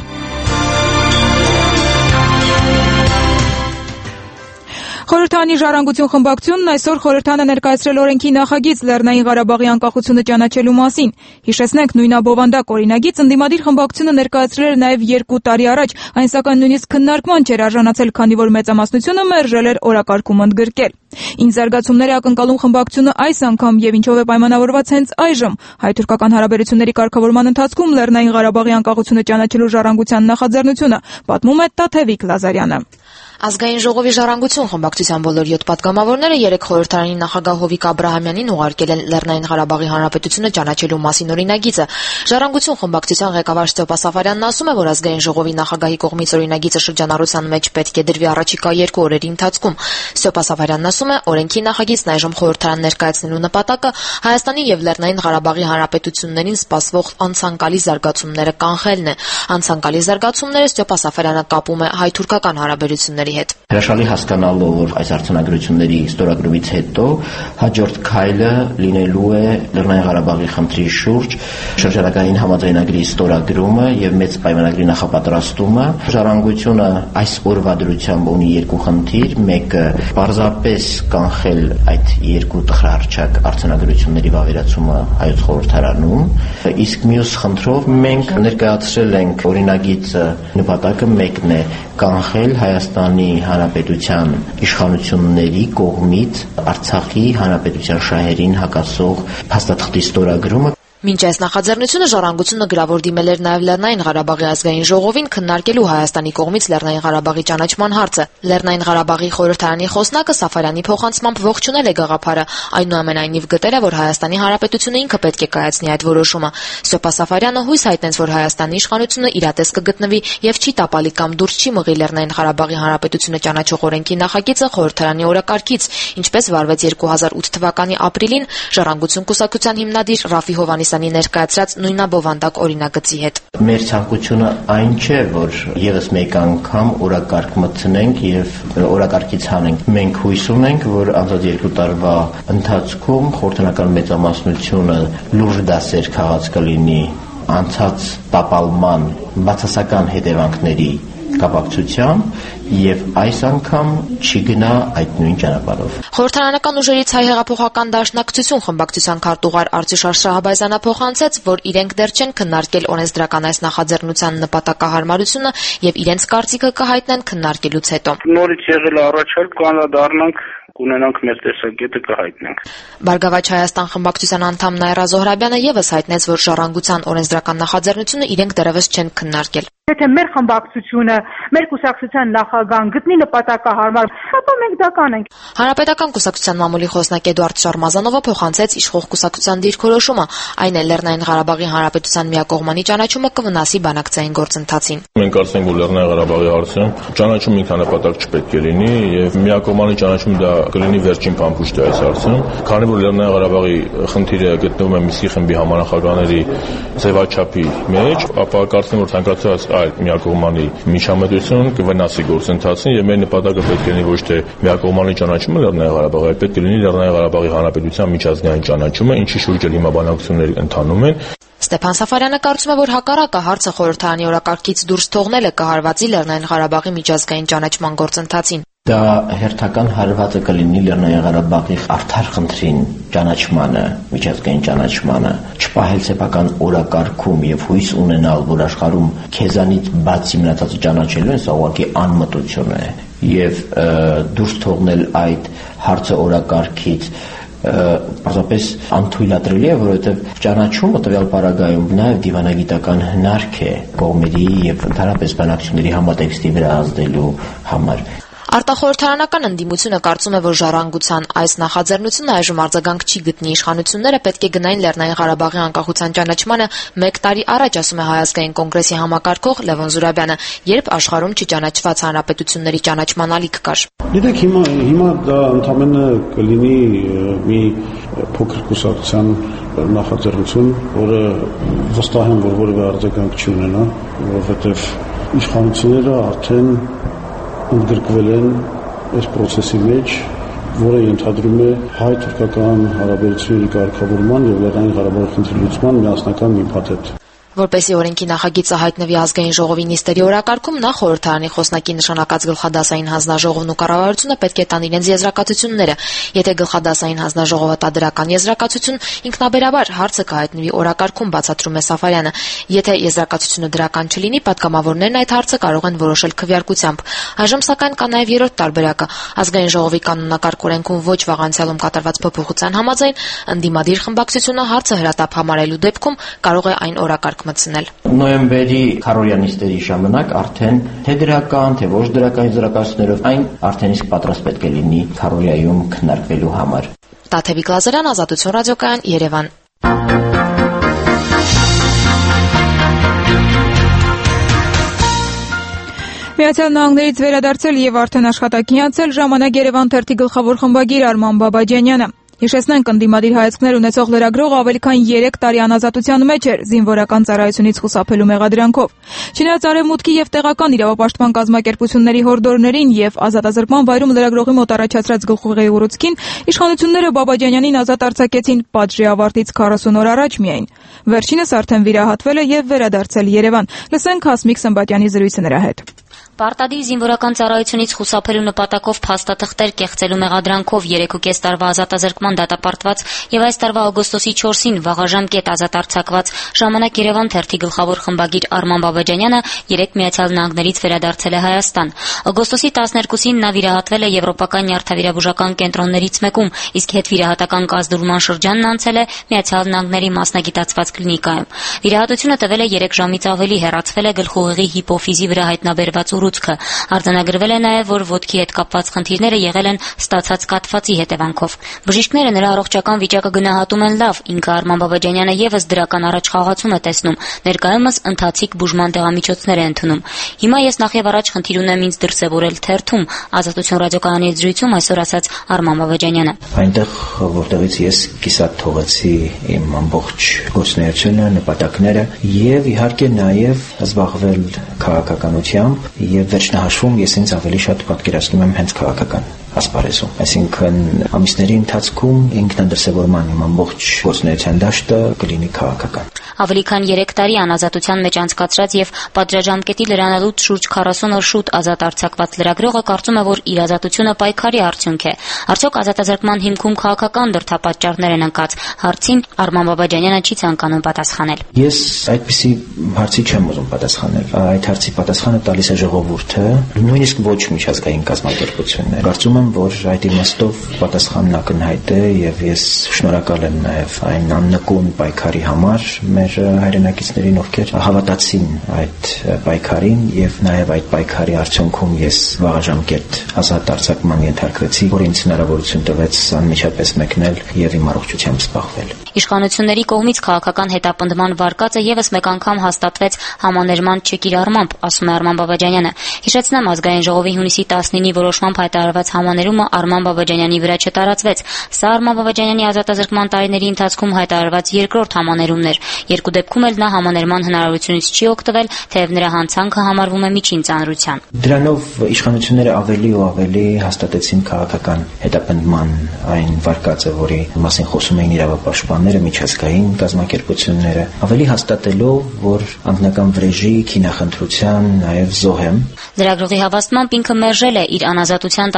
Speaker 1: Խորհրդարանի ժառանգություն խմբակցությունն այսօր խորհրդարանը ներկայացրել օրենքի նախագիծ Լեռնային Ղարաբաղի անկախությունը ճանաչելու մասին։ Հիշեցնենք, նույնաբովանդակ օրինագիծ ընդդիմադիր խմբակցությունը ներկայացրել էր նաև երկու տարի առաջ, այն սակայն նույնիսկ քննարկման չէր արժանացել, քանի որ մեծամասնությունը մերժել էր օրակարգում ընդգրկել։ Ինչ զարգացումներ է ակնկալում խմբակցությունը այս անգամ եւ ինչով է պայմանավորված հենց այժմ։ Հայ-թուրքական հարաբերությունների կարգավորման ընթացքում Լեռնային Ղարաբաղի անկախությունը ճանաչելու ժառանգության նախաձեռնությունը, պատմում է Տաթևիկ Լազարյանը։
Speaker 18: Ազգային ժողովի ժառանգություն խմբակցության բոլոր յոթ պատգամավորները երեք խորհրդարանի նախագահ Հովիկ Աբրահամյանին ուղարկել են Լեռնային Ղարաբաղի Հանրապետությունը ճանաչելու մասին օրինագիծը։ Ժառանգություն խմբակցության ղեկավար Ստեփա Սաֆարյանն ասում է, որ ազգային ժողովի նախագահի կողմից օրինագիծը շրջանառության մեջ պետք է դրվի առաջիկա երկու օրերի ընթացքում։ Ստեփա Սաֆարյանն ասում է, օրենքի նախագիծն այժմ խորհրդարան ներկայացնելու նպատակը Հայաստանի եւ Լեռնային Ղարաբաղի Հանրապետություններին սպասվող անցանկալի զարգացումները կանխելն է։ Անցանկալի զարգացումները Ստեփա Սաֆարյանը կապում է հայ-թուրքական հարաբերությունների հետ։
Speaker 4: Հրաշալի հասկանալու, որ այս արդյունագրությունների ստորագրումից հետո հաջորդ քայլը լինելու է Լեռնային Ղարաբաղի խնդրի շուրջ շրջանային համաձայնագրի ստորագրումը եւ մեծ պայմանագրի նախապատրաստումը։ Ժառանգությունը այս օրվա դրությամբ ունի երկու խնդիր, մեկը պարզապես կանխել այդ երկու տխրահարճակ արդյունագրությունների վավերացումը հայոց խորհրդարանում, իսկ մյուս խնդրով մենք ներկայացրել ենք օրինագիծը, նպատակը մեկն է՝ կանխել Հայաստանի Հանրապետության իշխանությունների կողմից Արցախի Հանրապետության շահերին հակասող փաստաթղթի ստորագրումը։
Speaker 18: Մինչ այս նախաձեռնությունը ժառանգությունը գրավոր դիմել էր նաև Լեռնային Ղարաբաղի ազգային ժողովին քննարկելու Հայաստանի կողմից Լեռնային Ղարաբաղի ճանաչման հարցը։ Լեռնային Ղարաբաղի խորհրդարանի խոսնակը Սաֆարյանի փոխանցմամբ ողջունել է գաղափարը, այնուամենայնիվ գտել է, որ Հայաստանի Հանրապետությունը ինքը պետք է կայացնի այդ որոշումը։ Ստեփա Սաֆարյանը հույս հայտնեց, որ Հայաստանի իշխանությունը իրատես կգտնվի եւ չի տապալի կամ դուրս չի մղի Լեռնային Ղարաբաղի Հանրապետությունը ճանաչող օրենքի նախագիծը խորհրդարանի օրակարգից, ինչպես վարվեց երկու հազար ութ թվականի ապրիլին ժառանգություն կուսակցության հիմնադիր Ռաֆի Հովհաննիսյանի ներկայացրած նույնաբովանդակ օրինագծի հետ։
Speaker 4: Մեր ցանկությունը այն չէ, որ եւս մեկ անգամ օրակարգ մտցնենք եւ օրակարգից հանենք։ Մենք հույս ունենք, որ անցած երկու տարվա ընթացքում խորհրդանական մեծամասնությունը լուրջ դասեր քաղած կլինի անցած տապալման բացասական հետևանքների կապակցությամբ եւ այս անգամ չի գնա այդ նույն ճանապարհով։
Speaker 18: Խորհրդարանական ուժերից հայ հեղափոխական դաշնակցություն խմբակցության քարտուղար Արծիշ Շահաբազյանը փոխանցեց, որ իրենք դեռ չեն քննարկել օրենսդրական այս նախաձեռնության նպատակահարմարությունը եւ իրենց կարծիքը կհայտնեն քննարկելուց հետո։
Speaker 19: Նորից եղել առաջարկ կանադառնանք կունենանք մեր տեսակետը կհայտնենք։
Speaker 18: Բարգավաճ Հայաստան խմբակցության անդամ Նայրա Զոհրաբյանը եւս հայտնեց, որ ժառանգության օրենսդրական նախաձեռնությունը իրենք դեռևս չեն քննարկել։
Speaker 20: Եթե մեր խմբակցությունը, մեր կուսակցության նախագահան գտնի նպատակահարմար, ապա մենք դա կանենք։
Speaker 18: Հանրապետական կուսակցության մամուլի խոսնակ Էդուարդ Շարմազանովը փոխանցեց իշխող կուսակցության դիրքորոշումը, այն է Լեռնային Ղարաբաղի Հանրապետության միակողմանի ճանաչումը կվնասի բանակցային գործընթացին։
Speaker 3: Մենք կարծենք, որ Լեռնային Ղարաբաղի հարցում ճանաչումը ինքնանպատակ չպետք է լինի եւ միակողմանի ճանաչումը դա կլինի վերջին փամփուշտը այս հարցում, քանի որ Լեռնային Ղարաբաղի խնդիրը գտնվում է Միսի խմբի համանախագահների ձևաչափի մեջ, ապա կարծեմ, որ ցանկացած այլ միակողմանի միջամտություն կվնասի գործընթացին եւ մեր նպատակը պետք է լինի ոչ թե միակողմանի ճանաչումը Լեռնային Ղարաբաղի, այլ պետք է լինի Լեռնային Ղարաբաղի Հանրապետության միջազգային ճանաչումը, ինչի շուրջ հիմա բանակցություններ ընթանում են։
Speaker 18: Ստեփան Սաֆարյանը կարծում է, որ հակառակը հարցը խորհրդարանի օրակարգից դուրս թողնելը կհարվածի Լեռնային Ղարաբաղի միջազգային ճանաչման գործընթացին։
Speaker 4: Դա հերթական հարվածը կլինի Լեռնային Ղարաբաղի արդար խնդրին ճանաչմանը, միջազգային ճանաչմանը, չպահել սեփական օրակարգում եւ հույս ունենալ, որ աշխարհում քեզանից բացի մնացածը ճանաչելու են, սա ուղղակի անմտություն է եւ դուրս թողնել այդ հարցը օրակարգից պարզապես անթույլատրելի է, որովհետև ճանաչումը տվյալ պարագայում նաև դիվանագիտական հնարք է կողմերի եւ ընդհանրապես բանակցությունների համատեքստի վրա ազդելու համար։
Speaker 18: Արտախորհրդարանական ընդդիմությունը կարծում է, որ ժառանգության այս նախաձեռնությունը այժմ արձագանք չի գտնի, իշխանությունները պետք է գնային Լեռնային Ղարաբաղի անկախության ճանաչմանը մեկ տարի առաջ, ասում է Հայ ազգային կոնգրեսի համակարգող Լևոն Զուրաբյանը, երբ աշխարհում չճանաչված հանրապետությունների ճանաչման ալիք կար։
Speaker 21: Գիտեք, հիմա հիմա դա ընդամենը կլինի մի փոքր կուսակցության նախաձեռնություն, որը վստահ եմ, որ որևէ արձագանք չի ունենա, որովհետև իշխանությունները արդեն ընդգրկվել են այս process-ի մեջ, որը ենթադրում է հայ-թուրքական հարաբերությունների կարգավորման եւ Լեռնային Ղարաբաղի խնդրի լուծման միասնական մի փաթեթ։
Speaker 18: Որպեսզի օրենքի նախագիծը հայտնվի ազգային ժողովի նիստերի օրակարգում, նախ խորհրդարանի խոսնակի նշանակած գլխադասային հանձնաժողովն ու կառավարությունը պետք է տան իրենց եզրակացությունները։ Եթե գլխադասային հանձնաժողովը տա դրական եզրակացություն, ինքնաբերաբար հարցը կհայտնվի օրակարգում, բացատրում է Սաֆարյանը։ Եթե եզրակացությունը դրական չլինի, պատգամավորներն այդ հարցը կարող են որոշել քվեարկությամբ։ Այժմ սակայն կա նաև երրորդ տարբերակը։ Ազգային ժողովի կանոնակարգ օրենքում ոչ վաղանցյալում կատարված փոփոխության համաձայն ընդդիմադիր խմբակցությունը հարցը հրատապ համարելու դեպքում կարող է այն օրակարգ մտցնել։
Speaker 4: Նոյեմբերի քառօրյա նիստերի ժամանակ արդեն թե դրական, թե ոչ դրական եզրակացություններով այն արդեն իսկ պատրաստ պետք է լինի քառօրյայում քննարկվելու համար։
Speaker 18: Տաթևիկ Լազարյան, Ազատություն ռադիոկայան, Երևան։
Speaker 1: Միացյալ Նահանգներից վերադարձել եւ արդեն աշխատակի անցել ժամանակ Երևան թերթի գլխավոր խմբագիր Արման Բաբաջանյանը։ Հիշեցնենք, ընդդիմադիր հայացքներ ունեցող լրագրողը ավելի քան երեք տարի անազատության մեջ էր զինվորական ծառայությունից խուսափելու մեղադրանքով։ Չնայած արևմուտքի եւ տեղական իրավապաշտպան կազմակերպությունների հորդորներին եւ ազատազրկման վայրում լրագրողի մոտ առաջացրած գլխուղեղի ուռուցքին, իշխանությունները Բաբաջանյանին ազատ արձակեցին պատժի ավարտից քառասուն օր առաջ միայն։ Վերջինս արդեն վիրահատվել է եւ վերադարձել Երևան։ Լսենք Հասմիկ Սմբատյանի զրույցը նրա հետ։
Speaker 8: Պարտադիր զինվորական ծառայությունից խուսափելու նպատակով փաստաթղթեր կեղծելու մեղադրանքով երեքուկես տարվա ազատազրկման դատապարտված եւ այս տարվա օգոստոսի չորսին վաղաժամկետ ազատ արձակված ժամանակ Երևան թերթի գլխավոր խմբագիր Արման Բաբաջանյանը երեք Միացյալ Նահանգներից վերադարձել է Հայաստան։ Օգոստոսի տասներկուսին նա վիրահատվել է եվրոպական նյարդավիրաբուժական կենտրոններից մեկում, իսկ հետվիրահատական կազդուրման շրջանն անցել է Միացյալ Նահանգների մասնագիտացված կլինիկայում։ Վիրահատությունը տևել է երեք ժամից ավելի, հեռացվել է գլխուղեղի հիպոֆիզի վրա հայտնաբերված ուռուցքը։ Արձանագրվել է նաև, որ ոտքի հետ կապված խնդիրները եղել են ստացած կաթվածի հետևանքով։ Բժիշկները նրա առողջական վիճակը գնահատում են լավ, ինքը Արման Բաբաջանյանը եւս դրական առաջխաղացում է տեսնում, ներկայումս ընթացիկ բուժման դեղամիջոցներ է ընդունում։ Հիմա ես նախ եւ առաջ խնդիր ունեմ ինձ դրսեւորել թերթում, Ազատություն ռադիոկայանի զրույցում այսօր ասաց Արման Բաբաջանյանը։
Speaker 4: Այնտեղ, որտեղից ես կիսատ թողեցի իմ ամբողջ գործունեությունը, նպատակները եւ իհարկե նաեւ զբաղվել քաղաքականությամբ եւ վերջնահաշվում ես ինձ ավելի շատ պատկերացնում եմ հենց քաղաքական ասպարեզում, այսինքն ամիսների ընթացքում ինքնադրսևորման իմ ամբողջ գործունեության դաշտը կլինի քաղաքական։
Speaker 8: Ավելի քան երեք տարի անազատության մեջ անցկացրած եւ պատժամկետի լրանալուց շուրջ քառասուն օր շուտ ազատ արձակված լրագրողը կարծում է, որ իր ազատությունը պայքարի արդյունք է։ Արդյոք ազատազրկման հիմքում քաղաքական դրդապատճառներ են ընկած։ Հարցին Արման Բաբաջանյանը չի ցանկանում պատասխանել։
Speaker 4: Ես այդպիսի հարցի չեմ ուզում պատասխանել։ Այդ հարցի պատասխանը տալիս է ժողովուրդը, նույնիսկ ոչ միջազգային կազմակերպությունները։ Կարծում եմ, որ այդ իմաստով պատասխանն ակնհայտ է եւ ես շնորհակալ եմ նաեւ այն աննկուն պայքարի համար մեր հայրենակիցներին, ովքեր հավատացին այդ պայքարին եւ նաեւ այդ պայքարի արդյունքում ես վաղաժամկետ ազատ արձակման ենթարկվեցի, որ ինձ հնարավորություն տվեց անմիջապես մեկնել եւ իմ առողջությամբ զբաղվել։
Speaker 8: Իշխանությունների կողմից քաղաքական հետապնդման վարկածը եւս մեկ անգամ հաստատվեց համաներման չկիրառմամբ, ասում է Արման Բաբաջանյանը։ Հիշեցնեմ, ազգային ժողովի հունիսի տասնինի որոշմամբ հայտարարված համաներումը Արման Բաբաջանյանի վրա չտարածվեց։ Սա Արման Բաբաջանյանի ազատազրկման տարիների ընթացքում հայտարարված երկրորդ համաներումն էր։ Երկու դեպքում էլ նա համաներման հնարավորությունից չի օգտվել, թեև նրա հանցանքը համարվում է միջին ծանրության։
Speaker 4: Դրանով իշխանությունները ավելի ու ավելի հաստատեցին քաղաքական հետապնդման այն վարկածը, որի մասին խոսում էին իրավապաշտպանները, միջազգային կազմակերպությունները, ավելի հաստատելով, որ անձնական վրեժի, քինախնդրության, նաև զոհեմ։
Speaker 8: Լրագրողի հավաստմամբ ինքը մերժել է իր անազատության տարիներին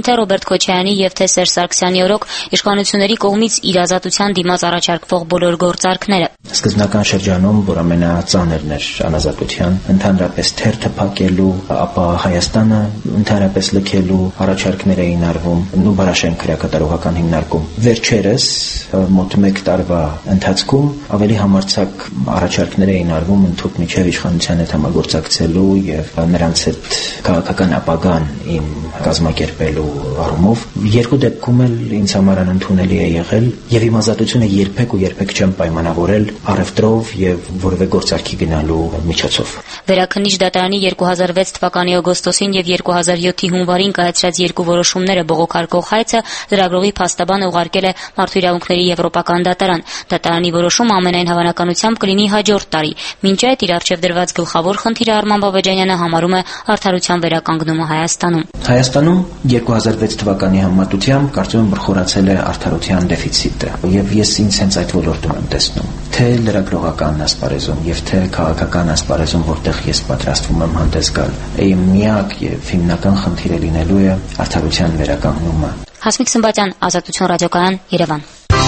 Speaker 5: թե Ռոբերտ Քոչարյանի եւ թե Սերժ Սարգսյանի օրոք իշխանությունների կողմից իրազատության դիմաց առաջարկվող բոլոր գործարքները։
Speaker 4: Սկզբնական շրջանում, որ ամենածանրն էր անազատության, ընդհանրապես թերթը փակելու, ապա Հայաստանը ընդհանրապես լքելու առաջարկներ էին արվում, ու Բարաշեն քրեակատարողական հիմնարկում։ Վերջերս մոտ մեկ տարվա ընթացքում ավելի համարձակ առաջարկներ էին արվում ընդհանուր միջև իշխանության հետ համագործակցելու եւ նրանց հետ քաղաքական ապագան իմ կազմակերպելու առումով։ Երկու դեպքում էլ ինձ համար անընդունելի է եղել եւ իմ ազատությունը երբեք ու երբեք չեմ պայմանավորել առևտրով եւ որևէ գործարքի գնալու միջոցով։
Speaker 5: Վերաքննիչ դատարանի երկու հազար վեց թվականի օգոստոսին եւ երկու հազար յոթի հունվարին կայացրած երկու որոշումները բողոքարկող հայցը լրագրողի փաստաբանը ուղարկել է Մարդու իրավունքների եվրոպական դատարան։ Դատարանի որոշումը ամենայն հավանականությամբ կլինի հաջորդ տարի։ Մինչ այդ իր առջև դրված գլխավոր խնդիրը Արման Բաբաջանյանը համարում է արդարության վերականգնումը Հայաստանում։
Speaker 4: Հայաստանում երկու հազար վեց թվականի համեմատությամբ կարծում եմ որ խորացել է արդարության դեֆիցիտը եւ ես ինձ հենց այդ ոլորտում եմ տեսնում թե լրագրողական ասպարեզում եւ թե քաղաքական ասպարեզում որտեղ ես պատրաստվում եմ հանդես գալ իմ միակ եւ հիմնական խնդիրը լինելու է արդարության վերականգնումը։
Speaker 5: Հասմիկ Սմբատյան, Ազատություն ռադիոկայան, Երևան։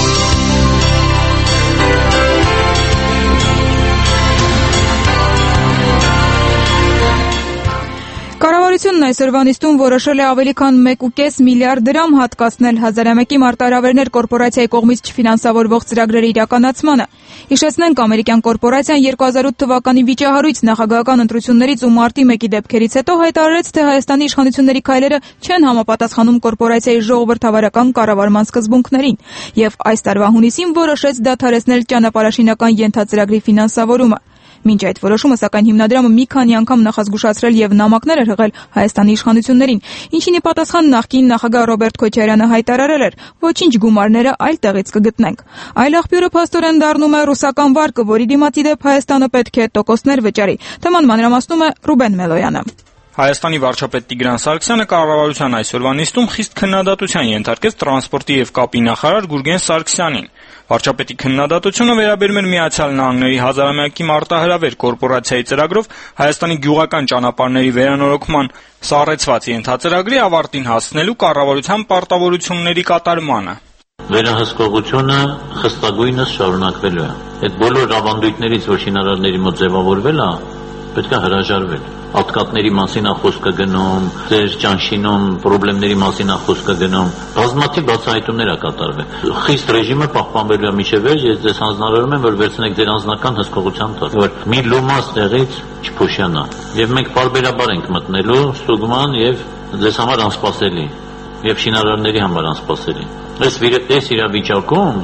Speaker 1: Կառավարությունն այսօրվա նիստում որոշել է ավելի քան մեկ ու կես միլիարդ դրամ հատկացնել հազարամյակի մարտահրավերներ կորպորացիայի կողմից չֆինանսավորվող ծրագրերի իրականացմանը։ Հիշեցնենք, ամերիկյան կորպորացիան երկու հազար ութ թվականի վիճահարույց նախագահական ընտրություններից ու մարտի մեկի դեպքերից հետո հայտարարեց, թե Հայաստանի իշխանությունների քայլերը չեն համապատասխանում կորպորացիայի ժողովրդավարական կառավարման սկզբունքներին, եւ այս տարվա հունիսին որոշեց դադարեցնել ճանապարհաշինական ենթածրագրի ֆինանսավորումը։ Մինչ այդ որոշումը, սակայն, հիմնադրամը մի քանի անգամ նախազգուշացրել եւ նամակներ էր հղել Հայաստանի իշխանություններին, ինչին ի պատասխան նախկին նախագահ Ռոբերտ Քոչարյանը հայտարարել էր. «Ոչինչ, գումարները այլ տեղից կգտնենք»։ Այլ աղբյուրը փաստորեն դառնում է ռուսական վարկը, որի դիմաց ի դեպ Հայաստանը պետք է տոկոսներ վճարի։ Թեման մանրամասնում է Ռուբեն Մելոյանը։
Speaker 22: Հայաստանի վարչապետ Տիգրան Սարգսյանը կառավարության այսօրվա նիստում խիստ քննադատության ենթարկեց տրանսպորտի եւ կապի նախարար Գուրգեն Սարգսյանին։ Վարչապետի քննադատությունը վերաբերում էր Միացյալ Նահանգների հազարամյակի մարտահրավեր կորպորացիայի ծրագրով Հայաստանի գյուղական ճանապարհների վերանորոգման սառեցված ենթածրագրի ավարտին հասցնելու կառավարության պարտավորությունների կատարմանը։
Speaker 23: Վերահսկողությունը խստագույնս շարունակվելու է։ Այդ բոլոր ավանդույթներից, որ շինարարների մոտ ձևավորվել է, պետք է հրաժարվել։ Ատկատների մասին է խոսքը գնում, ձեր ճանշինում խնդիրների մասին է խոսքը գնում, բազմաթիվ բացահայտումներ է կատարվել։ Խիստ ռեժիմը պահպանվելու է մինչև վերջ, ես ձեզ հանձնարարում եմ, որ վերցնեք ձեր անձնական հսկողության տակ, որ մի լումաս տեղից չփոշյանա։ Եվ մենք պարբերաբար ենք մտնելու ստուգման եւ ձեզ համար անսպասելի, եւ շինարարների համար անսպասելի։ Այս վիրետես իրավիճակում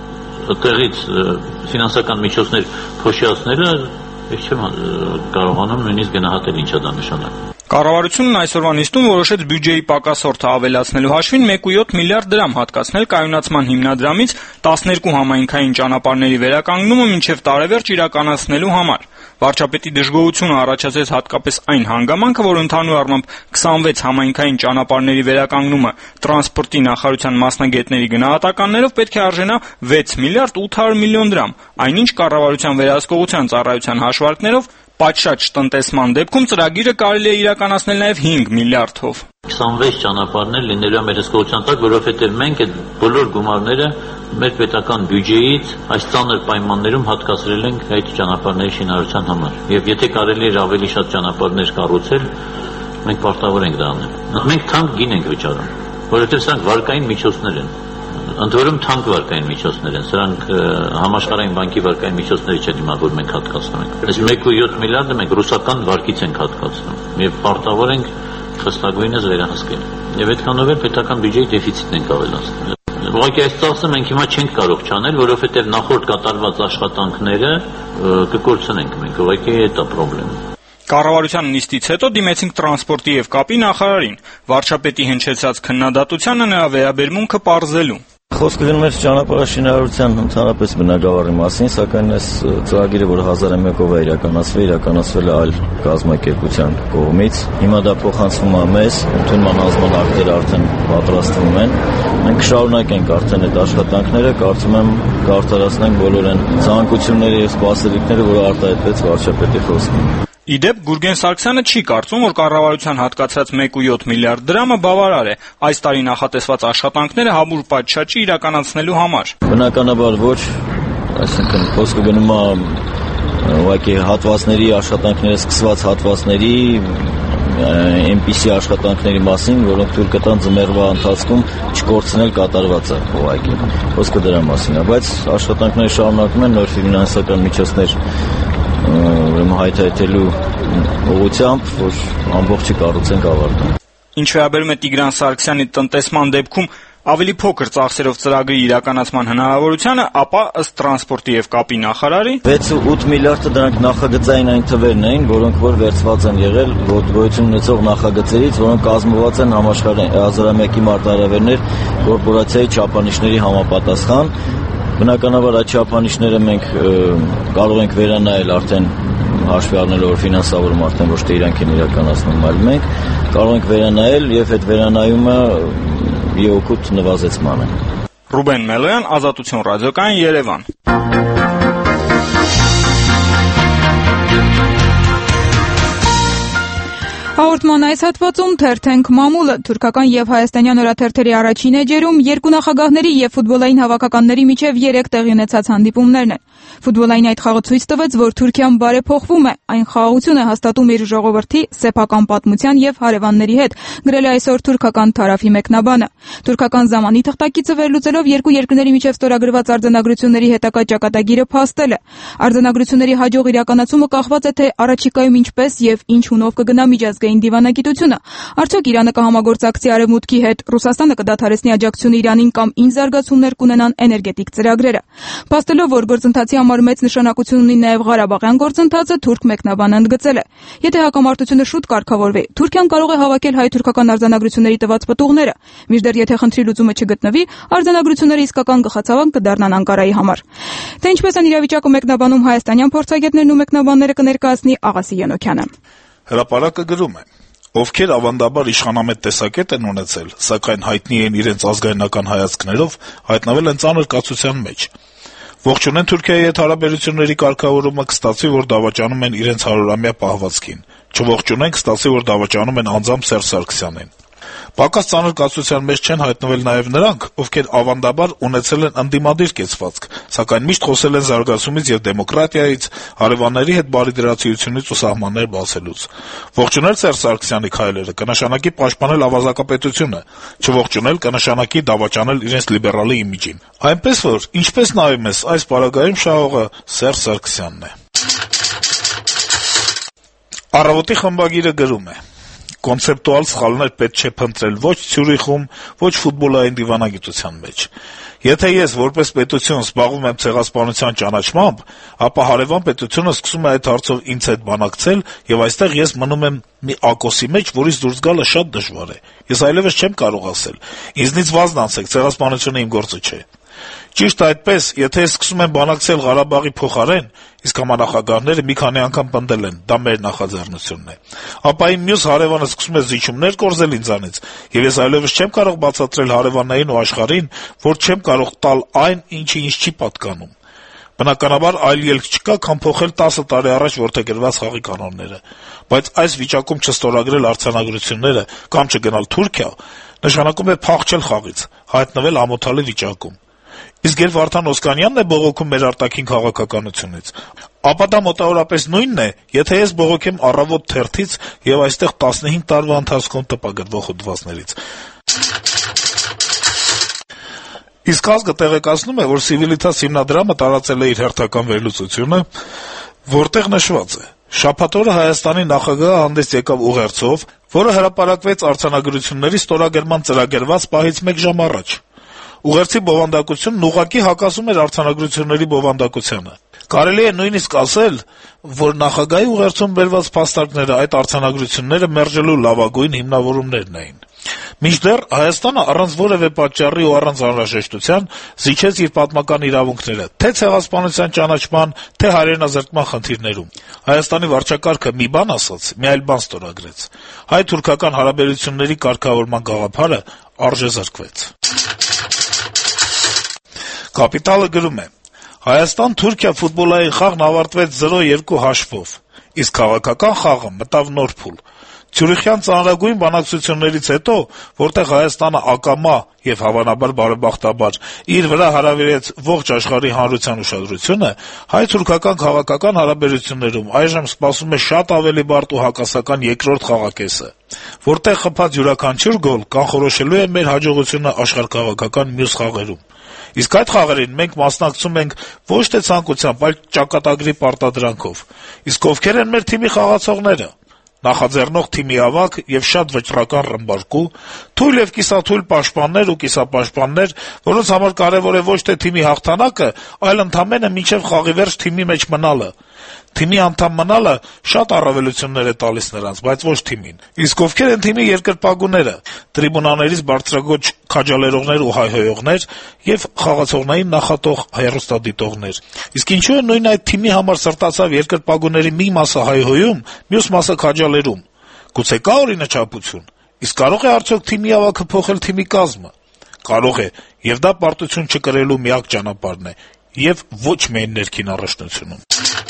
Speaker 23: տեղից ֆինանսական միջոցներ փոշիացնելը Ես չեմ կարողանում նույնիսկ գնահատել ինչա դա նշանակում։
Speaker 22: Կառավարությունն այսօրվա նիստում որոշեց բյուջեի պակասորդը ավելացնելու հաշվին մեկ ու յոթ միլիարդ դրամ հատկացնել կայունացման հիմնադրամից տասներկու համայնքային ճանապարհների վերականգնումը մինչև տարեվերջ իրականացնելու համար։ Վարչապետի դժգոհությունը առաջացեց հատկապես այն հանգամանքը, որ ընդհանուր առմամբ քսանվեց համայնքային ճանապարհների վերականգնումը տրանսպորտի նախարարության մասնագետների գնահատականներով պետք է արժենա վեց միլիարդ ութ հարյուր միլիոն դրամ, այնինչ կառավարության վերահսկողության ծառայության հաշվարկներով պատշաճ տնտեսման դեպքում ծրագիրը կարելի է իրականացնել նաև հինգ միլիարդով։
Speaker 23: քսանվեց ճանապարհներ լինելու է մեր հսկողության տակ, որովհետև մենք այդ բոլոր գումարները մեր պետական բյուջեից այս ծանր պայմաններում հատկացրել ենք այդ ճանապարհների շինարարության համար։ Եվ եթե կարելի էր ավելի շատ ճանապարհներ կառուցել, մենք պարտավոր ենք դա անել։ Մենք թանկ գին ենք վճարում, որովհետև սրանք վարկային միջոցներ են։ Ընդ որում թանկ վարկային միջոցներ են, սրանք համաշխարհային բանկի վարկային միջոցները չեն հիմա, որ մենք հատկացնում ենք։ Այս մեկ ու յոթ միլիարդը մենք ռուսական վարկից ենք հատկացնում եւ պարտավոր ենք խստագույնս վերահսկել։ Եվ այդքանով էլ պետական բյուջեի դեֆիցիտն ենք ավելացնում։ Ուղղակի այս ծախսը մենք հիմա չենք կարող չանել, որովհետեւ նախորդ կատարված աշխատանքները կկորցնենք մենք։ Ուղղակի դա պրոբլեմն է։
Speaker 22: Կառավարության նիստից հետո դիմեցինք տրանսպորտի եւ կապի նախարարին։ Վարչապետի հնչեցած քննադատությանը նրա վերաբերմունքը պարզելու։
Speaker 24: Խոսքը գնում է ճանապարհաշինարարության ընդհանրապես բնագավառի մասին, սակայն այս ծրագիրը, որ հազարամյակով է իրականացվել, իրականացվել է այլ կազմակերպության կողմից։ Հիմա դա փոխանցվում է մեզ, ընդունման ազնվակները արդեն պատրաստվում են։ Մենք շարունակենք արդեն այդ աշխատանքները, կարծում եմ կարտարացնենք բոլոր այն ցանկությունները եւ սպասելիքները, որ արտահայտվեց վարչապետի խոսքում։
Speaker 22: Իդեպ Գուրգեն Սարգսյանը չի կարծում, որ կառավարության հատկացրած մեկ կόμμα յոթ միլիարդ դրամը բավարար է այս տարի նախատեսված աշխատանքները համուր պատշաճի իրականացնելու համար։
Speaker 24: Բնականաբար ոչ, այսինքն խոսքը գնում է ուղղակի հատվածների աշխատանքները սկսված հատվածների այնպիսի աշխատանքների մասին, որոնք թույլ կտան ձմեռվա ընթացքում չկորցնել կատարվածը ուղղակի։ Խոսքը դրա մասին է, բայց աշխատանքները շարունակվում են նոր ֆինանսական միջոցներ ուրեմն հայթայթելու ուղղությամբ, որ ամբողջը կառուցենք ավարտենք։
Speaker 22: Ինչ վերաբերում է Տիգրան Սարգսյանի տնտեսման դեպքում ավելի փոքր ծախսերով ծրագրի իրականացման հնարավորությանը, ապա ըստ տրանսպորտի եւ կապի նախարարի
Speaker 24: վեց ու ութ միլիարդը դրանք նախագծային այն թվերն էին, որոնք որ վերցված են եղել գոյություն ունեցող նախագծերից, որոնք կազմված են համաշխարհային հազարամյակի մարտահրավերներ կորպորացիայի չափանիշների համապատասխան։ Բնականաբար այդ չափանիշները մենք կարող ենք վերանայել արդեն հաշվի առնելով, որ ֆինանսավորում արդեն ոչ թե իրանք են իրականացնում, այլ մենք կարող ենք վերանայել եւ այդ վերանայումը իօգուտ նվազեցման է։
Speaker 22: Ռուբեն Մելոյան, Ազատություն ռադիոկայան, Երևան։
Speaker 1: Հաղորդման այս հատվածում թերթենք մամուլը թուրքական եւ հայաստանյան օրաթերթերի առաջին էջերում երկու նախագահների եւ ֆուտբոլային հավաքականների միջև երեք տեղի ունեցած հանդիպումներն են։ Ֆուտբոլային այդ խաղը ցույց տվեց, որ Թուրքիան բարեփոխվում է, այն խաղաղություն է հաստատում իր ժողովրդի, սեփական պատմության եւ հարևանների հետ, գրել է այսօր թուրքական Թարաֆի մեկնաբանը։ Թուրքական Զամանի թղթակիցը վերլուծելով երկու երկրների միջև ստորագրված արձանագրությունների հետագա ճակատագիրը փաստել է։ Արձանագրությունների հաջող իրականացումը կախված է թե առաջիկայում ինչպես եւ ինչ հունով կգնա միջազգային դիվանագիտությունը։ Արդյոք Իրանը կհամագործակցի Արևմուտքի հետ, Ռուսաստանը կդադարեցնի աջակցությունը Իրանին կամ ինչ զարգացումներ կունենան էներգետիկ ծրագրերը։ Փաստելով, որ գործընթացի համար մեծ նշանակություն ունի նաև Ղարաբաղյան գործընթացը, թուրք մեկնաբանը ընդգծել է. Եթե հակամարտությունը շուտ կարգավորվի, Թուրքիան կարող է հավաքել հայ-թուրքական արձանագրությունների տված պտուղները, մինչդեռ եթե խնդրի լուծումը չգտնվի, արձանագրությունները իսկական գլխացավանք կդառնան Անկարայի համար։ Թե ինչպես են իրավիճակը մեկնաբանում հայաստանյան փորձագետներն ու մեկնաբանները կներկայացնի Աղասի Յանոքյանը։
Speaker 2: Հրապարակը գրում է. ովքեր ավանդաբար իշխանամետ տեսակետ են ունեցել, սակայն հայտնի են իրենց ազգայնական հայացքներով, հայտնվել են ծանր կացության մեջ։ Ողջունեն Թուրքիայի հետ հարաբերությունների կարգավորումը, կստացվի, որ դավաճանում են իրենց հարյուրամյա պահվածքին։ Չողջունեն, կստացվի, որ դավաճանում են անձամբ Սերժ Սարգսյանին։ Պակաս ծանր կացության մեջ չեն հայտնվել նաև նրանք, ովքեր ավանդաբար ունեցել են ընդդիմադիր կեցվածք, սակայն միշտ խոսել են զարգացումից եւ դեմոկրատիայից, հարևանների հետ բարիդրացիությունից ու սահմաններ բացելուց։ Ողջունել Սերժ Սարգսյանի քայլերը կնշանակի պաշտպանել ավազակապետությունը, չողջունել կնշանակի դավաճանել իրենց լիբերալի իմիջին։ Այնպես որ, ինչպես նայում ես, այս պարագայում շահողը Սերժ Սարգսյանն է։ Առավոտի խմբագիրը գրում է. կոնցեպտուալ սխալներ պետք չէ փնտրել ոչ Ցյուրիխում, ոչ ֆուտբոլային դիվանագիտության մեջ։ Եթե ես որպես պետություն զբաղվում եմ ցեղասպանության ճանաչմամբ, ապա հարևան պետությունը սկսում է այդ հարցով ինձ հետ բանակցել, եւ այստեղ ես մնում եմ մի ակոսի մեջ, որից դուրս գալը շատ դժվար է։ Ես այլևս չեմ կարող ասել. ինձնից վազնացեք, ցեղասպանությունը իմ գործը չէ։ Ճիշտ այդպես, եթե ես սկսում եմ բանակցել Ղարաբաղի փոխարեն, իսկ համանախագահները մի քանի անգամ պնդել են, դա մեր նախաձեռնությունն է, ապա իմ մյուս հարևանը սկսում է զիջումներ կորզել ինձանից, եւ ես այլևս չեմ կարող բացատրել հարևաններին ու աշխարհին, որ չեմ կարող տալ այն, ինչը ինձ չի պատկանում։ Բնականաբար այլ ելք չկա, քան փոխել տասը տարի առաջ որդեգրված խաղի կանոնները, բայց այս վիճակում չստորագրել արձանագրությունները կամ չգնալ Թուրքիա, նշանակում է փախչել խաղից, հայտնվել ամոթալի վիճակում։ Իսկ երբ Վարդան Օսկանյանն է բողոքում մեր արտաքին քաղաքականությունից, ապա դա մոտավորապես նույնն է, եթե ես բողոքեմ Առավոտ թերթից եւ այստեղ տասնհինգ տարվա ընթացքում տպագրվող հոդվածներից։ Իսկ ազգը տեղեկացնում է, որ Civitas հիմնադրամը տարածել է իր հերթական վերլուծությունը, որտեղ նշված է. շաբաթ օրը Հայաստանի նախագահը հանդես եկավ ուղերձով, որը հրապարակվեց արձանագրությունների ստորագրման ծրագրված պահից մեկ ժամ առաջ։ Ուղերձի բովանդակությունն ուղղակի հակասում էր արձանագրությունների բովանդակությանը։ Կարելի է նույնիսկ ասել, որ նախագահի ուղերձում բերված փաստարկները այդ արձանագրությունները մերժելու լավագույն հիմնավորումներն էին։ Մինչդեռ Հայաստանը առանց որևէ պատճառի ու առանց անհրաժեշտության զիջեց իր պատմական իրավունքները թե ցեղասպանության ճանաչման, թե հայրենազրկման խնդիրներում։ Հայաստանի վարչակարգը մի բան ասաց, մի այլ բան ստորագրեց։ Հայ-թուրքական հարաբերությունների կարգավորման գաղափարը արժեզրկվեց։ Կապիտալը գրում է. Հայաստան-Թուրքիա ֆուտբոլային խաղն ավարտվեց զրո երկու հաշվով։ իսկ քաղաքական խաղը մտավ նոր փուլ։ Ցյուրիխյան ծանրագույն բանակցություններից հետո, որտեղ Հայաստանը ակամա եւ հավանաբար բարեբախտաբար իր վրա հարավիրեց ողջ աշխարհի հանրության ուշադրությունը, հայ-թուրքական քաղաքական հարաբերություններում այժմ սպասում է շատ ավելի բարդ ու հակասական երկրորդ խաղակեսը, որտեղ խփած յուրաքանչյուր գոլ կանխորոշելու է մեր հաջողությունը աշխարհքաղաքական մյուս խաղերում։ Իսկ այդ խաղերին մենք մասնակցում ենք ոչ թե ցանկությամբ, այլ ճակատագրի պարտադրանքով։ Իսկ ովքեր են մեր թիմի խաղացողները։ Նախաձեռնող թիմի ավագ եւ շատ վճռական ռմբարկու, թույլ եւ կիսաթույլ պաշտպաններ ու կիսապաշտպաններ, որոնց համար կարեւոր է ոչ թե թիմի հաղթանակը, այլ ընդամենը մինչեւ խաղի վերջ թիմի մեջ մնալը։ Թիմի անդամ մնալը շատ առավելություններ է տալիս նրանց, բայց ոչ թիմին։ Իսկ ովքեր են թիմի երկրպագուները, տրիբունաներից բարձրագոչ քաջալերողներ ու հայհոյողներ եւ խաղացողներին նախատող հեռուստադիտողներ։ Իսկ ինչու է նույն այդ թիմի համար սրտացավ երկրպագուների մի մասը հայհոյում, մյուս մասը քաջալերում։ Գուցե կա օրինաչափություն։ Իսկ կարող է արդյոք թիմի ավագը փոխել թիմի կազմը։ Կարող է, եւ դա պարտություն չկրելու միակ ճանապարհն է, եւ ոչ միայն ներքին առաջնությունում։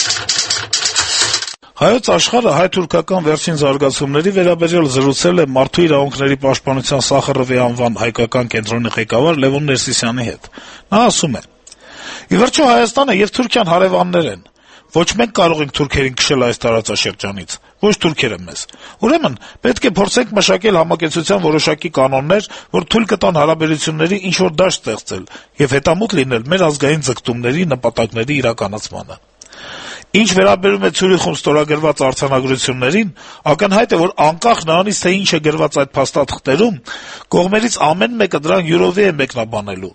Speaker 2: Հայոց աշխարհը հայ-թուրքական վերջին զարգացումների վերաբերյալ զրուցել է Մարդու իրավունքների պաշտպանության Սախարովի անվան հայկական կենտրոնի ղեկավար Լևոն Ներսիսյանի հետ։ Նա ասում է. «Ի վերջո Հայաստանը եւ Թուրքիան հարևաններ են։ Ոչ մենք կարող ենք թուրքերին քշել այս տարածաշրջանից, ոչ թուրքերը մեզ։ Ուրեմն պետք է փորձենք մշակել համակեցության որոշակի կանոններ, որ թույլ կտան հարաբերությունների ինչ-որ դաշտ ստեղծել եւ հետամուտ լինել մեր ազգային ձգտումների նպատակների իրականացմանը։ Ինչ վերաբերում է Ցյուրիխում ստորագրված արձանագրություններին, ակնհայտ է, որ անկախ նրանից, թե ինչ է գրված այդ փաստաթղթերում, կողմերից ամեն մեկը դրան յուրովի է մեկնաբանելու»։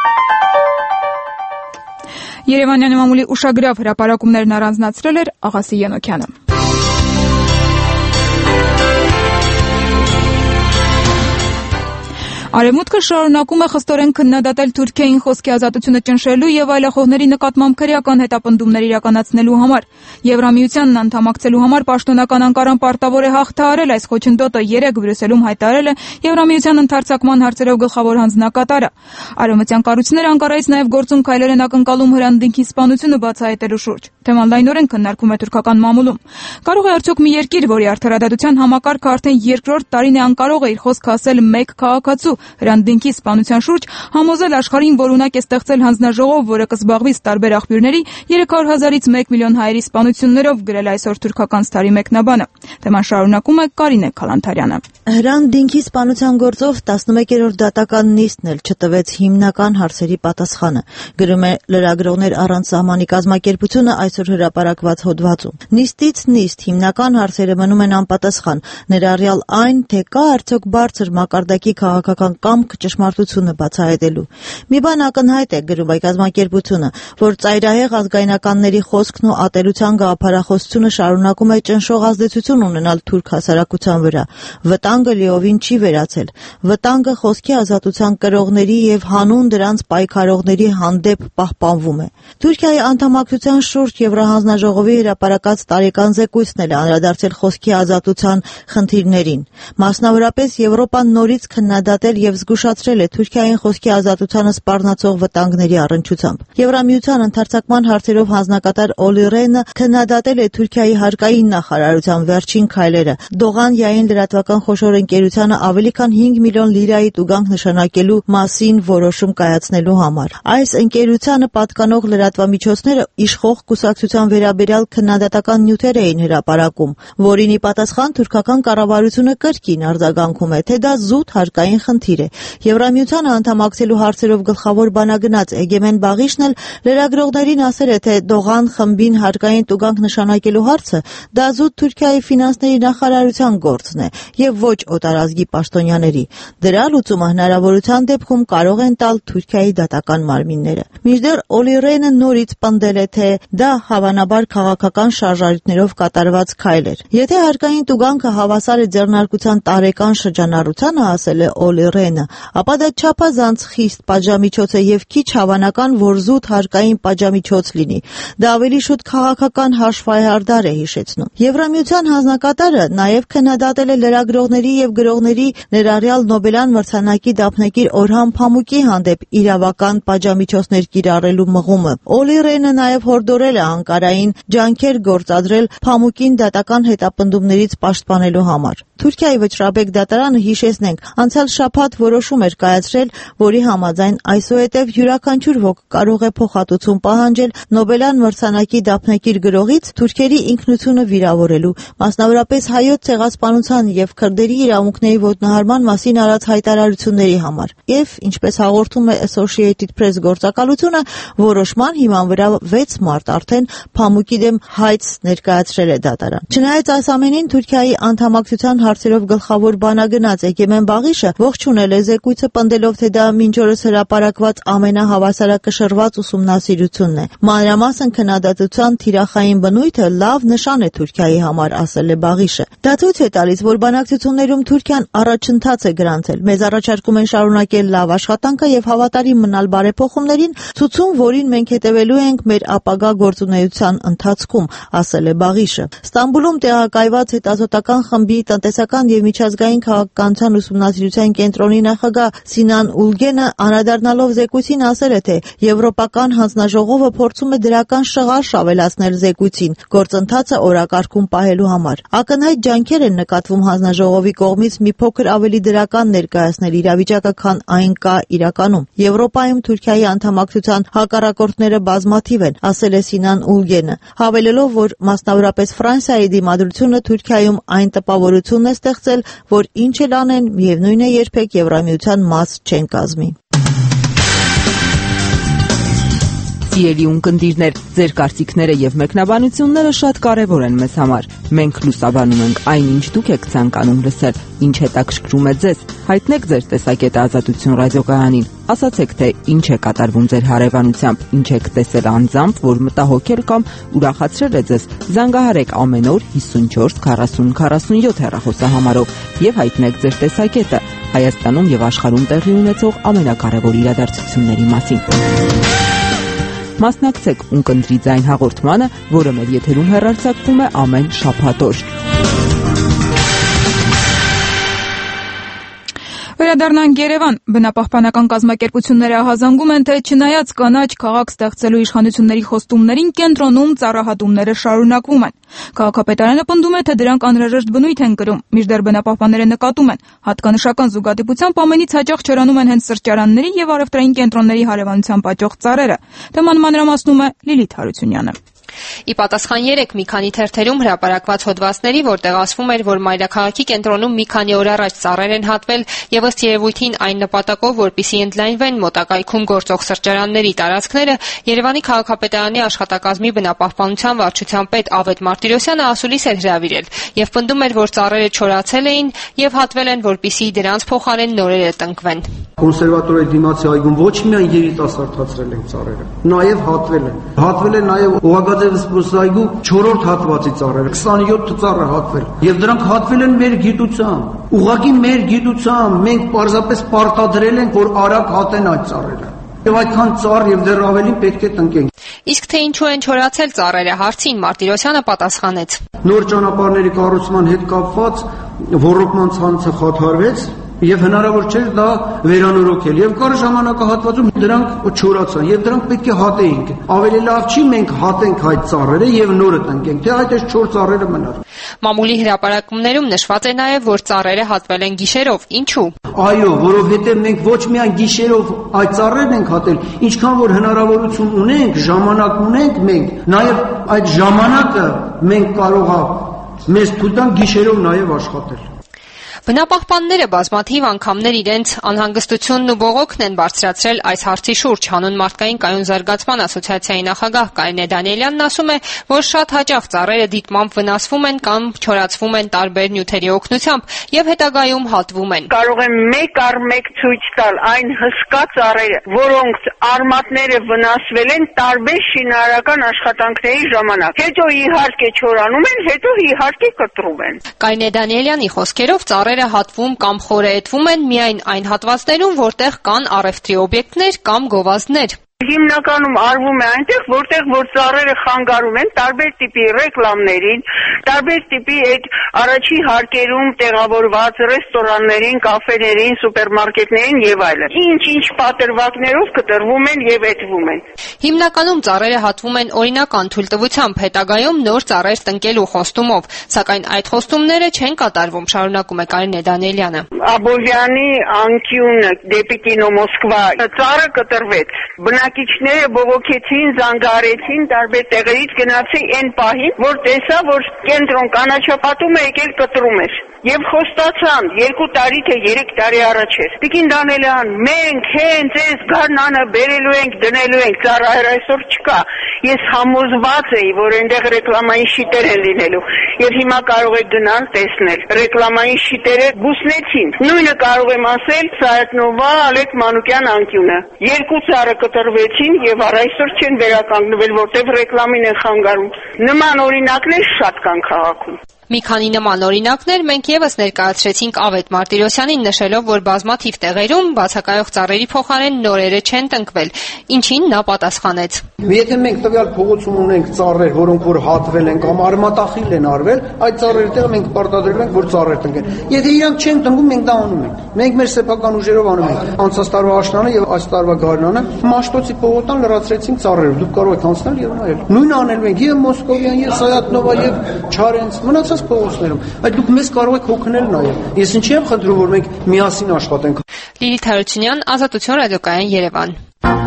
Speaker 1: Երևանյան մամուլի ուշագրավ հրապարակումներն առանձնացրել էր Աղասի Յանոքյանը։ Արևմուտքը շարունակում է խստորեն քննադատել Թուրքիային խոսքի ազատությունը ճնշելու եւ այլախոհների նկատմամբ քրեական հետապնդումներ իրականացնելու համար։ Եվրամիությանն անդամակցելու համար պաշտոնական Անկարան պարտավոր է հաղթահարել այս խոչընդոտը, երեկ Բրյուսելում հայտարարել է Եվրամիության ընդարձակման հարցերով գլխավոր հանձնակատարը։ Արևմտյան կառույցները Անկարայից նաեւ գործուն քայլեր են ակնկալում հրանդինքի սպանությունը բացահայտելու շուրջ։ Թեման լայնորեն քննարկվում է թուրքական մամուլում։ Կարող է արդյոք մի երկիր, որի արդարադատության համակարգը արդեն երկրորդ տարին է անկարող է իր խոսքը ասել մեկ քաղաքացու հրանդինքի սպանության շուրջ, համոզել աշխարհին, որ ունակ է ստեղծել հանձնաժողով, որը կզբաղվի տարբեր աղբյուրների երեք հարյուր հազարից մեկ միլիոն հայերի սպանություններով, գրել այսօր թուրքական ստարի մեկնաբանը։ Թեման շարունակում է Կարինե Քալանթարյանը։
Speaker 6: Հրանդինքի սպանության գործով տասնմեկերորդ դատական նիստն էլ չտվեց հիմնական հարցերի պատասխանը, գրում է լրագրողներ առանց սահմանի կազմակերպությունը այսօր հրապարակված հոդվածում։ Նիստից նիստ հիմնական հարցերը մնում են անպատասխան, ներառյալ այն, թե կա արդյոք բարձր մակարդակի քաղաքական կամք ճշմարտությունը բացահայտելու։ Մի բան ակնհայտ է, գրում է կազմակերպությունը, որ ծայրահեղ ազգայնականների խոսքն ու ատելության գաղափարախոսությունը շարունակում է ճնշող ազդեցություն ունենալ թուրք հասարակության վրա։ Վտանգը լիովին չի վերացել։ Վտանգը խոսքի ազատության կրողների եւ հանուն դրանց պայքարողների հանդեպ պահպանվում է։ Թուրքիայի անդամակցության շուրջ Եվրահանձնաժողովի հրապարակած տարեկան զեկույցն էլ անդրադարձել խոսքի ազատության խնդիրներին։ Մասնավորապես Եվրոպան նորից քննադատել եւ զգուշացրել է Թուրքիային խոսքի ազատությանը սպառնացող վտանգների առնչությամբ։ Եվրամիության ընդարձակման հարցերով հանձնակատար Օլի Ռենը քննադատել է Թուրքիայի հարկային նախարարության վերջին քայլերը Դողան Յային լրատվական խոշոր ընկերությանը ավելի քան հինգ միլիոն լիրայի տուգանք նշանակելու մասին որոշում կայացնելու համար։ Այս ընկերությանը պատկանող լրատվամիջոցները իշխող կուսակցության վերաբերյալ քննադատական նյութեր էին հրապարակում, որին ի պատասխան թուրքական կառավարությունը կրկին արձագանքում է, թե դա զուտ հարկային խնդիր է։ Եվրամիությանը անդամակցելու հարցերով գլխավոր բանագնաց Էգեմեն Բաղիշն էլ լրագրողներին ասել է, թե Դողան խմբին հարկային տուգանք նշանակելու հարցը դա զուտ Թուրքիայի ֆինանսների նախարարության գործն է եւ ոչ օտարազգի պաշտոնյաների։ Դրա լուծումը հնարավորության դեպքում կարող են տալ Թուրքիայի դատական մարմինները։ Մինչդեռ Օլի Ռենը նորից պնդել է, թե դա հավանաբար քաղաքական շարժարիթներով կատարված քայլ էր։ Եթե հարկային տուգանքը հավասար է ձեռնարկության տարեկան շրջանառությանը, ասել է Օլի Ռենը, ապա դա չափազանց խիստ պատժամիջոց է եւ քիչ հավանական, որ զուտ հարկային պատժամիջոց լինի։ Դա ավելի շուտ քաղաքական հաշվայհարդար է հիշեցնում։ Եվրամիության հանձնակատարը նաեւ քննադատել է լրագրողների եւ գրողների ներառյալ Նոբելյան մրցանակի դափնեկիր Օրհան Փամուկի հանդեպ իրավական պատժամիջոցներ կիրառելու մղումը։ Օլի Ռենը նաեւ հորդորել է Անկարային ջանքեր գործադրել Փամուկին դատական հետապնդումներից պաշտպանելու համար։ Թուրքիայի վճռաբեկ դատարանը, հիշեցնենք, անցյալ շաբաթ որոշում էր կայացրել, որի համաձայն այսուհետև յուրաքանչյուր ոք կարող է փոխհատուցում պահանջել Նոբելյան մրցանակի դափնեկիր գրողից թուրքերի ինքնությունը վիրավորելու, մասնավորապես հայոց ցեղասպանության եւ քրդերի իրավունքների ոտնահարման մասին արած հայտարարությունների համար։ Եվ, ինչպես հաղորդում է Associated Press գործակալությունը, որոշման հիման վրա վեց մարտ արդեն Փամուկի դեմ հայց ներկայացրել է դատարան։ Չնայած այս ամենին, Թուրքիայի անդամակցության հարցերով գլխավոր բանագնաց Էգեմեն Բաղիշը ողջունել է զեկույցը, պնդելով, թե դա մինչ օրս հրապարակված ամենահավասարակշռված ուսումնասիրությունն է։ Մանրամասն քննադատության թիրախային բնույթը լավ նշան է Թուրքիայի համար, ասել է Բաղիշը։ Դա ցույց է տալիս, որ բանակցություններում Թուրքիան առաջընթաց է գրանցել։ Մեզ առաջարկում են շարունակել լավ աշխատանքը եւ հավատարիմ մնալ բարեփոխումներին, ցուցում, որին մենք հետևելու ենք մեր ապագա գործունեության ընթացքում, ասել է Բաղիշը։ Ստամբուլում տեղակայված հետազոտական խմբի տնտեսական եւ միջազգային քաղաքականության ուսումնասիրության կենտրոնի նախագահ Սինան Ուլգենը անդրադառնալով զեկույցին ասել է, թե Եվրոպական հանձնաժողովը փորձում է դրական շղարշ ավելացնել զեկույցին գործընթացը օրակարգում պահելու համար։ Ակնհայտ ջանքեր են նկատվում հանձնաժողովի կողմից մի փոքր ավելի դրական ներկայացնել իրավիճակը, քան այն կա իրականում։ Եվրոպայում Թուրքիայի անդամակցության հակառակորդները բազմաթիվ են, ասել է Սինան Ուլգենը, հավելելով, որ մասնավորապես Ֆրանսիայի դիմադրությունը Թուրքիայում այն տպավորությունն է ստեղծել, որ ինչ էլ անեն, միևնույն է, երբեք Եվրամիության մաս չեն կազմի։
Speaker 7: Սիրելի ունկնդիրներ, ձեր կարծիքները եւ մեկնաբանությունները շատ կարեւոր են մեզ համար։ Մենք լուսաբանում ենք այն, ինչ դուք եք ցանկանում լսել, ինչ հետաքրքրում է ձեզ։ Հայտնեք ձեր տեսակետը Ազատություն ռադիոկայանին։ Ասացեք, թե ինչ է կատարվում ձեր հարևանությամբ, ինչ եք տեսել անձամբ, որ մտահոգել կամ ուրախացրել է ձեզ։ Զանգահարեք ամեն օր հիսունչորս քառասուն քառասունյոթ հեռախոսահամարով եւ հայտնեք ձեր տեսակետը Հայաստանում եւ աշխարհում տեղի ունեցող ամենակարևոր իրադարձությունների մասին։ Մասնակցեք Ունկնդրի ձայն հաղորդմանը, որը մեր եթերում հեռարձակվում է ամեն շաբաթ օր։
Speaker 1: Վերադառնանք Երևան։ Բնապահպանական կազմակերպությունները ահազանգում են, թե չնայած կանաչ քաղաք ստեղծելու իշխանությունների խոստումներին, կենտրոնում ծառահատումները շարունակվում են։ Քաղաքապետարանը պնդում է, թե դրանք անհրաժեշտ բնույթ են կրում, մինչդեռ բնապահպանները նկատում են, հատկանշական զուգադիպությամբ ամենից հաճախ չորանում են հենց սրճարանների եւ առևտրային կենտրոնների հարևանությամբ աճող ծառերը։ Թեման մանրամասնում է Լիլիթ Հարությունյանը։
Speaker 9: Ի պատասխան երեք մի քանի թերթերում հրապարակված հոդվածների, որտեղ ասվում էր, որ մայրաքաղաքի կենտրոնում մի քանի օր առաջ ծառեր են հատվել եւ ըստ երևույթին այն նպատակով, որպեսզի ընդլայնվեն մոտակայքում գործող սրճարանների տարածքները, Երևանի քաղաքապետարանի աշխատակազմի բնապահպանության վարչության պետ Ավետ Մարտիրոսյանը ասուլիս էր հրավիրել եւ պնդում էր, որ ծառերը չորացել էին եւ հատվել են, որպեսզի դրանց փոխարեն նորերը տնկվեն։
Speaker 12: Կոնսերվատորի դիմացի այգում ոչ միայն երիտասարդ հացրել են ծառերը, նաեւ հատվել են։ Հատվել են նաեւ Օղագաձեվ սպորտսայգու չորրորդ հատվածի ծառերը, քսանյոթ ծառը հատվել։ Եվ դրանք հատվել են մեր գիտությամբ։ Ուղղակի մեր գիտությամբ մենք պարզապես պարտադրել ենք, որ արագ հատեն այդ ծառերը։ Եվ այդքան ծառ եւ դեռ ավելին պետք է տնկենք։
Speaker 9: Իսկ թե ինչու են չորացել ծառերը հարցին Մարտիրոսյանը պատասխանեց։
Speaker 12: Նոր ճանապարհների կառուցման հետ կապված ոռոգման ցանցը խաթարվեց եւ հնարավոր չէր դա վերանորոգել եւ կար ժամանակահատվածում դրանք չորացան եւ դրանք պետք է հատեինք։ Ավելի լավ չի մենք հատենք այդ ծառերը եւ նորը տնկենք, թե այդ այս չոր ծառերը մնար։
Speaker 9: Մամուլի հրապարակումներում նշված է նաեւ, որ ծառերը հատվել են գիշերով։ Ինչու։
Speaker 12: Այո, որովհետեւ մենք ոչ միայն գիշերով այդ ծառերն ենք հատել, ինչքան որ հնարավորություն ունենք, ժամանակ ունենք մենք, նաեւ այդ ժամանակը մենք կարող ենք մեզ թույլ տան գիշերով նաեւ աշխատել։
Speaker 9: Բնապահպանները բազմաթիվ անգամներ իրենց անհանգստությունն ու բողոքն են բարձրացրել այս հարցի շուրջ։ Հանուն մարդկային կայուն զարգացման ասոցիացիայի նախագահ Կարինե Դանիելյանն ասում է, որ շատ հաճախ ծառերը դիտմամբ վնասվում են կամ չորացվում են տարբեր նյութերի օգնությամբ եւ հետագայում հատվում են։
Speaker 14: Կարող եմ մեկ առ մեկ ցույց տալ այն հսկա ծառերը, որոնց արմատները վնասվել են տարբեր շինարարական աշխատանքների ժամանակ։ Հետո իհարկե չորանում են, հետո իհարկե կտրում են։
Speaker 9: Կարինե Դանիելյանի խոսքերով ծառերը ծառերը հատվում կամ խորեհետվում են միայն այն հատվածներում, որտեղ կան առևտրի օբյեկտներ կամ գովազդներ։
Speaker 14: Հիմնականում արվում է այնտեղ, որտեղ որ ծառերը խանգարում են տարբեր տիպի ռեկլամներին, տարբեր տիպի այդ առաջի հարկերում տեղավորված ռեստորաններին, կաֆեներին, սուպերմարկետներին եւ այլն։ Ինչ-ինչ պատրվակներով կտրվում են եւ էտվում են։
Speaker 9: Հիմնականում ծառերը հատվում են օրինական թույլտվությամբ, հետագայում նոր ծառեր տնկելու խոստումով, սակայն այդ խոստումները չեն կատարվում, շարունակում է Կարինե Դանիելյանը։
Speaker 14: Աբովյանի անկյունը դեպի կինո Մոսկվա ծառը կտրվեց։ Բնակիչները բողոքեցին, զանգարեցին, տարբեր տեղերից գնացի այն պահին, որ տեսա, որ կենտրոն կանաչապատում է եկել կտրում էր։ Եվ խոստացան երկու տարի թե երեք տարի առաջ էր։ Տիկին Դանիելյան, մենք հենց այս գարնանը բերելու ենք, դնելու ենք, ծառայր այսօր չկա։ Ես համոզված էի, որ այնտեղ ռեկլամային շիտեր են լինելու։ Եվ հիմա կարող եք գնալ տեսնել։ Ռեկլամային շիտերը բուսնեցին։ Նույնը կարող եմ ասել Սայաթնովա Ալեք Մանուկյան անկյունը։ Երկու ծառը կտրվեցին եւ առ այսօր չեն վերականգնվել, որտեղ ռեկլամին են խանգարում։ Նման օրինակներ շատ կան քաղաքում։
Speaker 9: Մի քանի նման օրինակներ մենք եւս ներկայացրեցինք Ավետ Մարտիրոսյանին, նշելով, որ բազմաթիվ տեղերում բացակայող ծառերի փոխարեն նորերը չեն տնկվել, ինչին նա պատասխանեց.
Speaker 12: Եթե մենք տվյալ փողոցում ունենք ծառեր, որոնք որ հատվել են կամ արմատախիլ են արվել, այդ ծառերի տեղը մենք պարտադրել ենք, որ ծառեր տնկեն։ Եթե իրանք չեն տնկում, մենք դա անում ենք։ Մենք մեր սեփական ուժերով անում ենք։ Անցած տարվա աշնանը եւ այս տարվա գարնանը Մաշտոցի պողոտան լրացրեցինք ծառերով։ Դուք կարող եք անցնել եւ նայել։ Նույնը անելու ենք եւ Մոսկովյան, եւ Սայաթնովա, եւ Չարենց, մնացած փողոցներում։ Այդ դուք մեզ կարող եք հոգնել նաեւ։ Ես ինչի եմ խնդրում, որ մենք միասին աշխատենք։
Speaker 9: Լիլիթ Հարությունյան, Ազատություն ռադիոկայան, Երևան։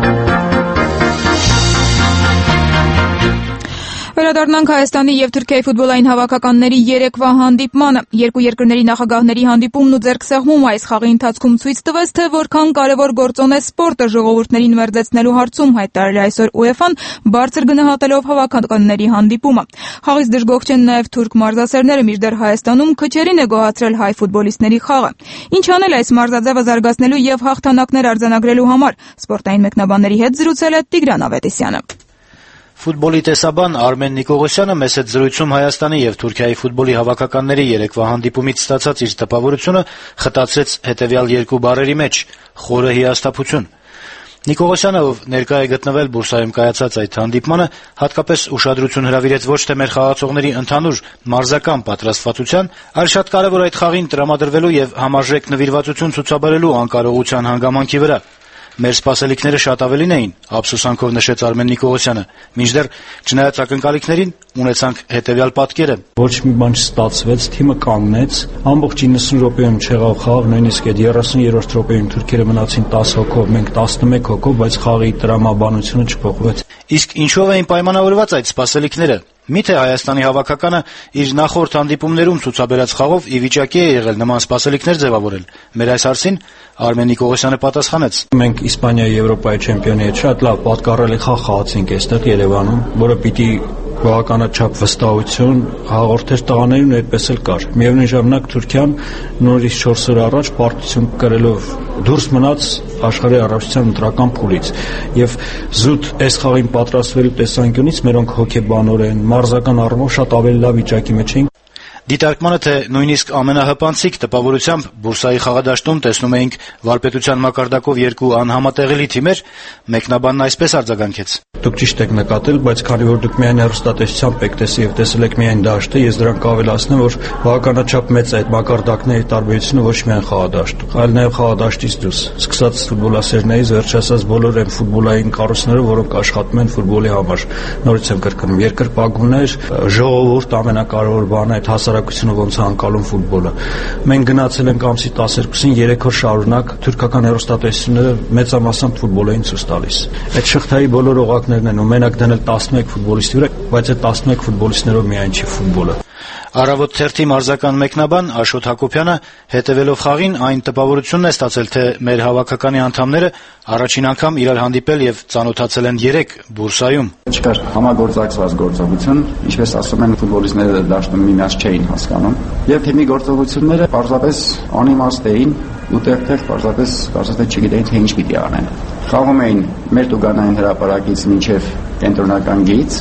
Speaker 1: Վերադառնանք Հայաստանի եւ Թուրքիայի ֆուտբոլային հավաքականների երեկվա հանդիպմանը։ Երկու երկրների նախագահների հանդիպումն ու ձեռքսեղմումը այս խաղի ընթացքում ցույց տվեց, թե որքան կարևոր գործոն է սպորտը ժողովուրդներին մերձեցնելու հարցում, հայտարարել այսօր ՈՒԵՖԱ-ն բարձր գնահատելով հավաքականների հանդիպումը։ Խաղից դժգոհ չեն նաեւ թուրք մարզասերները, մինչդեռ Հայաստանում քչերին է գոհացրել հայ ֆուտբոլիստների խաղը։ Ինչ անել այս մարզաձևը զարգացնելու եւ հաղթանակներ արձանագրելու համար։ Սպորտային մեկնաբանների հետ զրուցել է Տիգրան Ավետիսյանը։
Speaker 10: Ֆուտբոլի տեսաբան Արմեն Նիկողոսյանը մեծ հետ զրույցում Հայաստանի եւ Թուրքիայի ֆուտբոլի հավաքականների երեկվա հանդիպումից ստացած իր տպավորությունը խտացրեց հետեւյալ երկու բառերի մեջ՝ խորը հիասթափություն։ Նիկողոսյանը, ով ներկա է գտնվել Բուրսայում կայացած այդ հանդիպմանը, հատկապես ուշադրություն հրավիրեց ոչ թե մեր խաղացողների ընդհանուր մարզական պատրաստվածության, այլ շատ կարեւոր այդ խաղին տրամադրվելու եւ համարժեք նվիրվածություն ցուցաբերելու անկարողության հանգամանքի վրա։ Մեր սպասելիքները շատ ավելին էին, ափսոսանքով նշեց Արմեն Նիկողոսյանը, մինչդեռ չնայած ակնկալիքներին ունեցանք հետեւյալ պատկերը.
Speaker 11: Ոչ մի բան չստացվեց, թիմը կանգնեց, ամբողջ իննսուն րոպեում չեղավ խաղ, նույնիսկ այդ երեսուներորդ րոպեում թուրքերը մնացին տասը հոգով, մենք տասնմեկ հոգով, բայց խաղի տրամաբանությունը չփոխվեց։
Speaker 10: Իսկ ինչով էին պայմանավորված այդ սպասելիքները։ Միթե Հայաստանի հավաքականը իր նախորդ հանդիպումներում ցուցաբերած խաղով ի վիճակի է եղել նման սպասելիքներ ձևավորել։ Մեր այս հարցին Արմեն Նիկողոսյանը պատասխանեց.
Speaker 11: Մենք Իսպանիայի Եվրոպայի չեմպիոնի հետ շատ լավ պատկառելի խաղ խաղացինք այստեղ Երևանում, որը պիտի բավականաչափ վստահություն հաղորդեր տղաներին ու այդպես էլ կար։ Միևնույն ժամանակ Թուրքիան նորից չորս օր առաջ պարտություն կրելով դուրս մնաց աշխարհի առողջության ընտրական փուլից եւ զուտ այս խաղին պատրաստվելու տեսանկյունից մերոնք հոգեբանորեն, մարզական առումով շատ ավելի լավ վիճակի մեջ էին։
Speaker 10: Դիտարկմանը, թե նույնիսկ ամենահպանցիկ տպավորությամբ Բուրսայի խաղադաշտում տեսնում էինք վարպետության մակարդակով երկու անհամատեղելի թիմեր, մեկնաբանն այսպես արձագանքեց.
Speaker 11: Դուք ճիշտ եք նկատել, բայց քանի որ դուք միայն հեռուստատեսությամբ եք տեսել եւ տեսել եք միայն դաշտը, ես դրանք ավելացնեմ, որ բավականաչափ մեծ է այդ մակարդակների տարբերությունը ոչ միայն խաղադաշտում, այլ նաեւ խաղադաշտից դուրս։ Սկսած ֆուտբոլասերներից վերջացած բոլոր այն ֆուտբոլային կառույցները, որոնք աշխատում են ֆուտբոլի համար։ Նորից եմ կրկնում, երկրպագուներ, ժողովուրդ ամենակարևոր բանը այդ հասարակությունը ոնց է անցալում ֆուտբոլը։ Մենք գնացել ենք ամսի տասներկուսին երեք օր շարունակ թուրքական հեռուստատեսությունները մեծամասամբ ֆուտբոլ էին ցույց տալիս։ Այդ շղթայի բոլոր օղակներն են ու մենակ դնել տասնմեկ ֆուտբոլիստի վրա, բայց այդ տասնմեկ ֆուտբոլիստներով միայն չի ֆուտբոլը։
Speaker 10: Առավոտ թերթի մարզական մեկնաբան Աշոտ Հակոբյանը հետևելով խաղին այն տպավորությունն է ստացել, թե մեր հավաքականի անդամները առաջին անգամ իրար հանդիպել եւ ծանոթացել են երեք Բուրսայում։
Speaker 13: Չկար համագործակցված գործողություն, ինչպես ասում են ֆուտբոլիստները դաշտում միմյանց չէին հասկանում, եւ թիմի գործողությունները պարզապես անիմաստ էին ու տեղ-տեղ պարզապես պարզապես չգիտեին թե ինչ պիտի անեն։ Խաղում էին մեր տուգանային հրապարակից մինչև կենտրոնական գիծ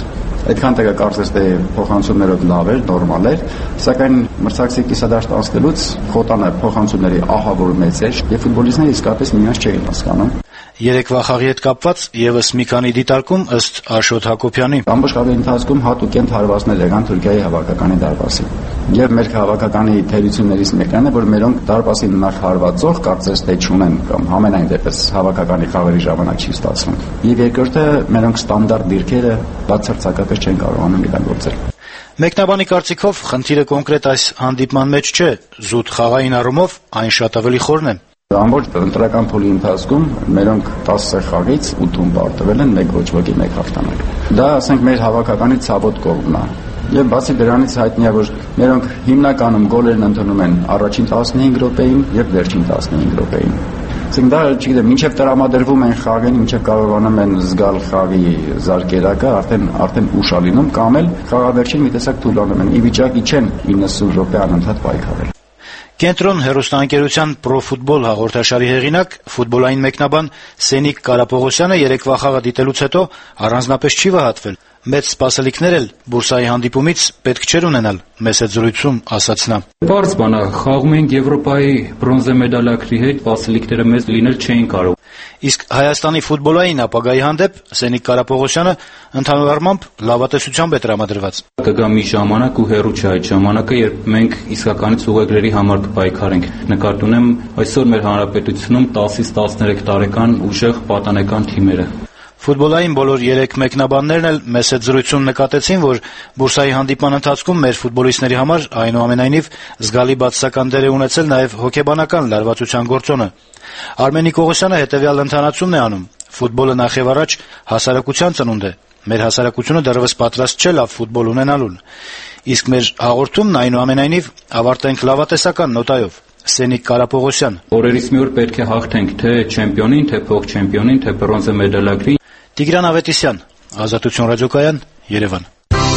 Speaker 13: Այդքան տեղ կարծես թե փոխանցումներով լավ էր, նորմալ էր, սակայն մրցակցի կիսադաշտ անցնելուց խոտանը փոխանցումների ահավոր մեծ էր եւ ֆուտբոլիստները իսկապես միմյանց չէին հասկանում։
Speaker 10: Երեկվա խաղի հետ կապված եւս մի քանի դիտարկում ըստ Աշոտ Հակոբյանի։
Speaker 13: Ամբողջ խաղի ընթացքում հատուկենտ հարվածներ եղան Թուրքիայի հավաքականի դարպասին։ Եվ մեր հավաքականի թերություններից մեկն է, որ մերոնք դարպասին նախ հարվածող կարծես թե չունեն կամ համենայն դեպս հավաքականի խաղերի ժամանակ չի ստացվում։ Եվ երկրորդը մերոնք ստանդարտ դիրքերը բացարձակապես չեն կարողանում իրագործել։
Speaker 10: Մեկնաբանի կարծիքով խնդիրը կոնկրետ այս հանդիպման մեջ չէ, զուտ խաղային առումով այն շատ ավելի խորն է։
Speaker 13: Ամբողջ ընտրական փուլի ընթացքում մերոնք տասը խաղից ութում պարտվել են, մեկ ոչ ոքի մեկ հաղթանակ։ Դա ասենք մեր հավաքականի ցավոտ կողմն է։ Եվ բացի դրանից հայտնի է, որ մերոնք հիմնականում գոլերն ընդունում են առաջին տասնհինգ րոպեին եւ վերջին տասնհինգ րոպեին։ Ասենք դա, չգիտեմ, մինչև տրամադրվում են խաղին, մինչև կարողանում են զգալ խաղի զարկերակը, արդեն արդեն ուշ է լինում, կամ էլ խաղավերջին մի տեսակ թուլանում են, ի վիճակի չեն իննսուն րոպե անընդհատ պայքարել։
Speaker 10: Կենտրոն հեռուստաընկերության «Պրոֆուտբոլ» հաղորդաշարի հեղինակ, ֆուտբոլային մեկնաբան Սենիկ Կարապողոսյանը երեկվա խաղը դիտելուց հետո առանձնապես չի վհատվել։ Մեծ սպասելիքներ էլ բուրսայի հանդիպումից պետք չէր ունենալ, մեծ հետ զրույցում ասաց նա։
Speaker 15: Պարզ բան է, խաղում ենք Եվրոպայի բրոնզե մեդալակրի հետ, սպասելիքները մեծ լինել չէին կարող։
Speaker 10: Իսկ Հայաստանի ֆուտբոլային ապագայի հանդեպ Սենիկ Կարապողոսյանը ընդհանուր առմամբ լավատեսությամբ է տրամադրված։
Speaker 15: Կգա մի ժամանակ ու հեռու չէ այդ ժամանակը, երբ մենք իսկականից ուղեգրերի համար կպայքարենք։ Նկատի ունեմ այսօր մեր հանրապետությունում տասից տասներեք տարեկան ուժեղ պատանեկան թիմերը։
Speaker 10: Ֆուտբոլային բոլոր երեք մեկնաբաններն էլ մեծ հետ զրույցում նկատեցին, որ բուրսայի հանդիպման ընթացքում մեր ֆուտբոլիստների համար այնուամենայնիվ զգալի բացասական դեր է ունեցել նաև հոգեբանական լարվածության գործոնը։ Արմեն Նիկողոսյանը հետևյալ ընթանացումն է անում. ֆուտբոլը նախ եւ առաջ հասարակության ծնունդ է։ Մեր հասարակությունը դեռևս պատրաստ չէ լավ ֆուտբոլ ունենալուն։ Իսկ մեր հաղորդումն այնուամենայնիվ ավարտենք լավատեսական նոտայով։ Սենիկ Կարապողոսյան.
Speaker 15: Օրերից մի օր պետք է հաղթենք թե չեմպիոնին, թե փոխ-չեմպիոնին, թե բրոնզե մեդալակրին։
Speaker 10: Տիգրան Ավետիսյան, Ազատություն ռադիոկայան, Երևան։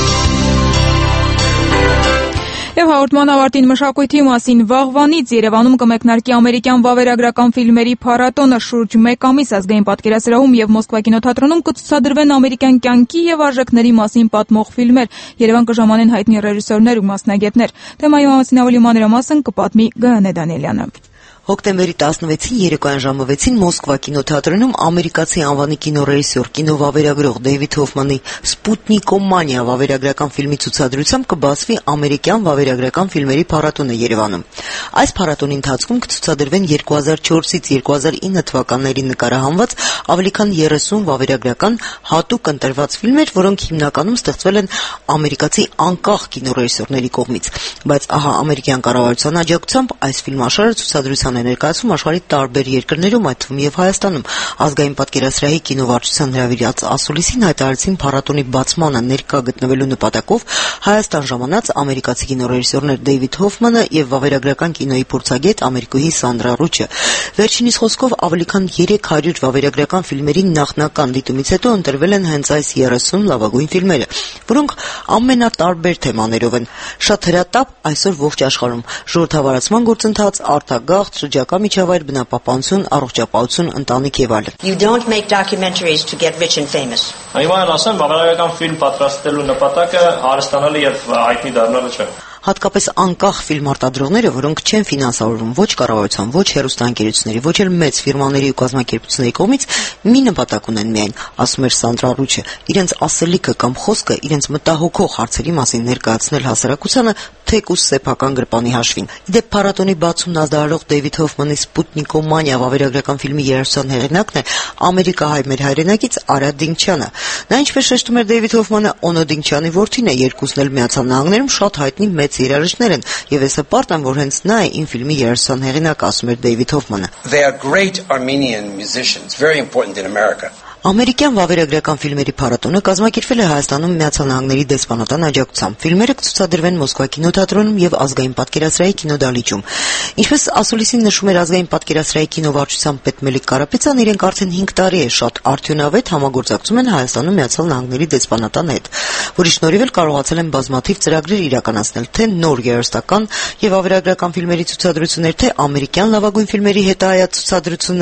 Speaker 1: Եվ հաղորդման ավարտին մշակույթի մասին վաղվանից Երևանում կմեկնարկի ամերիկյան վավերագրական ֆիլմերի փառատոնը շուրջ մեկ ամիս Ազգային պատկերասրահում եւ Մոսկվա կինոթատրոնում կցուցադրվեն ամերիկյան կյանքի եւ արժեքների մասին պատմող ֆիլմեր։ Երևան կժամանեն հայտնի ռեժիսորներ ու մասնագետներ։ Թեմայի մասին ավելի մանրամասն կպատմի Գայանե Դանիելյանը։
Speaker 16: Հոկտեմբերի տասնվեցին երեկոյան ժամը վեցին Մոսկվա կինոթատրոնում ամերիկացի անվանի կինոռեժիսոր, կինովավերագրող Դեյվիդ Հոֆմանի «Սպուտնիկոմանիա» վավերագրական ֆիլմի ցուցադրությամբ կբացվի ամերիկյան վավերագրական ֆիլմերի փառատոնը Երևանում։ Այս փառատոնի ընթացքում կցուցադրվեն երկու հազար չորսից երկու հազար ինը թվականներին նկարահանված ավելի քան երեսուն վավերագրական հատուկ ընտրված ֆիլմեր, որոնք հիմնականում ստեղծվել են ամերիկացի անկախ կինոռեժիսորների կողմից։ Բայց ահա ամերիկյան կառավարության աջակցությամբ այս ֆիլմաշարը ցուցադրության ներկայացում աշխարհի տարբեր երկրներում, այդ թվում եւ Հայաստանում։ Ազգային պատկերասրահի կինովարչության հրավիրած ասուլիսին հայտարարեցին փառատոնի բացմանը ներկա գտնվելու նպատակով Հայաստան ժամանած ամերիկացի կինոռեժիսորներ Դեյվիդ Հոֆմանը եւ վավերագրական կինոյի փորձագետ ամերիկուհի Սանդրա Ռուչը։ Վերջինիս խոսքով ավելի քան երեք հարյուր վավերագրական ֆիլմերի նախնական դիտումից հետո ընտրվել են հենց այս երեսուն լավագույն ֆիլմերը, որոնք ամենատարբեր թեմաներով են։ Շատ հրատապ այսօր ողջ աշխարհում ժողովրդավարացման գործընթաց, արտագաղթ, շրջակա միջավայր, բնապահպանություն, առողջապահություն, ընտանիք եւ այլն։
Speaker 17: You don't make documentaries to get rich and famous.
Speaker 3: Այո, ասեմ, վավերագրական ֆիլմ պատրաստելու նպատակը հարստանալը եւ հայտնի դառնալը չէ։
Speaker 16: Հատկապես անկախ ֆիլմ արտադրողները, որոնք չեն ֆինանսավորվում ոչ կառավարության, ոչ հեռուստաընկերությունների, ոչ էլ մեծ ֆիրմաների ու կազմակերպությունների կողմից, մի նպատակ ունեն միայն, ասում էր Սանդրա Ռուչը, իրենց ասելիքը կամ խոսքը իրենց մտահոգող հարցերի մասին ներկայացնել հասարակությանը թեկուզ սեփական գրպանի հաշվին։ Իդեպ փառատոնի բացումն ազդարարող Դեյվիդ Հոֆմանի «Սպուտնիկոմանիա» վավերագրական ֆիլմի երաժշտության հեղինակն է ամերիկահայ մեր հայրենակից Արա Դինգչյանը։ Նա, ինչպես շեշտում էր Դեյվիդ Հոֆմանը, Օնո Դինգչյանի որդին է, երկուսն էլ Միացյալ Նահանգներում շատ հայտնի մեծ երաժիշտներ են, եւ ես հպարտ եմ, որ հենց նա է իմ ֆիլմի երաժշտության հեղինակը, ասում էր Դեյվիդ Հոֆմանը։
Speaker 19: They are great Armenian musicians, very important in America.
Speaker 16: Ամերիկյան վավերագրական ֆիլմերի փառատոնը կազմակերպվել է Հայաստանում Միացյալ Նահանգների դեսպանատան աջակցությամբ։ Ֆիլմերը կցուցադրվեն Մոսկվա կինոթատրոնում եւ Ազգային պատկերասրահի կինոդահլիճում։ Ինչպես ասուլիսին նշում էր Ազգային պատկերասրահի կինովարչության պետ Մելիք Կարապետյան, իրենք արդեն հինգ տարի է շատ արդյունավետ համագործակցում են Հայաստանում Միացյալ Նահանգների դեսպանատան հետ, որի շնորհիվ էլ կարողացել են բազմաթիվ ծրագրեր իրականացնել, թե նոր երաժշտական եւ վավերագրական ֆիլմերի ցուցադրություններ, թե ամերիկյան լավագույն ֆիլմերի հետահայաց ցուցադրություններ։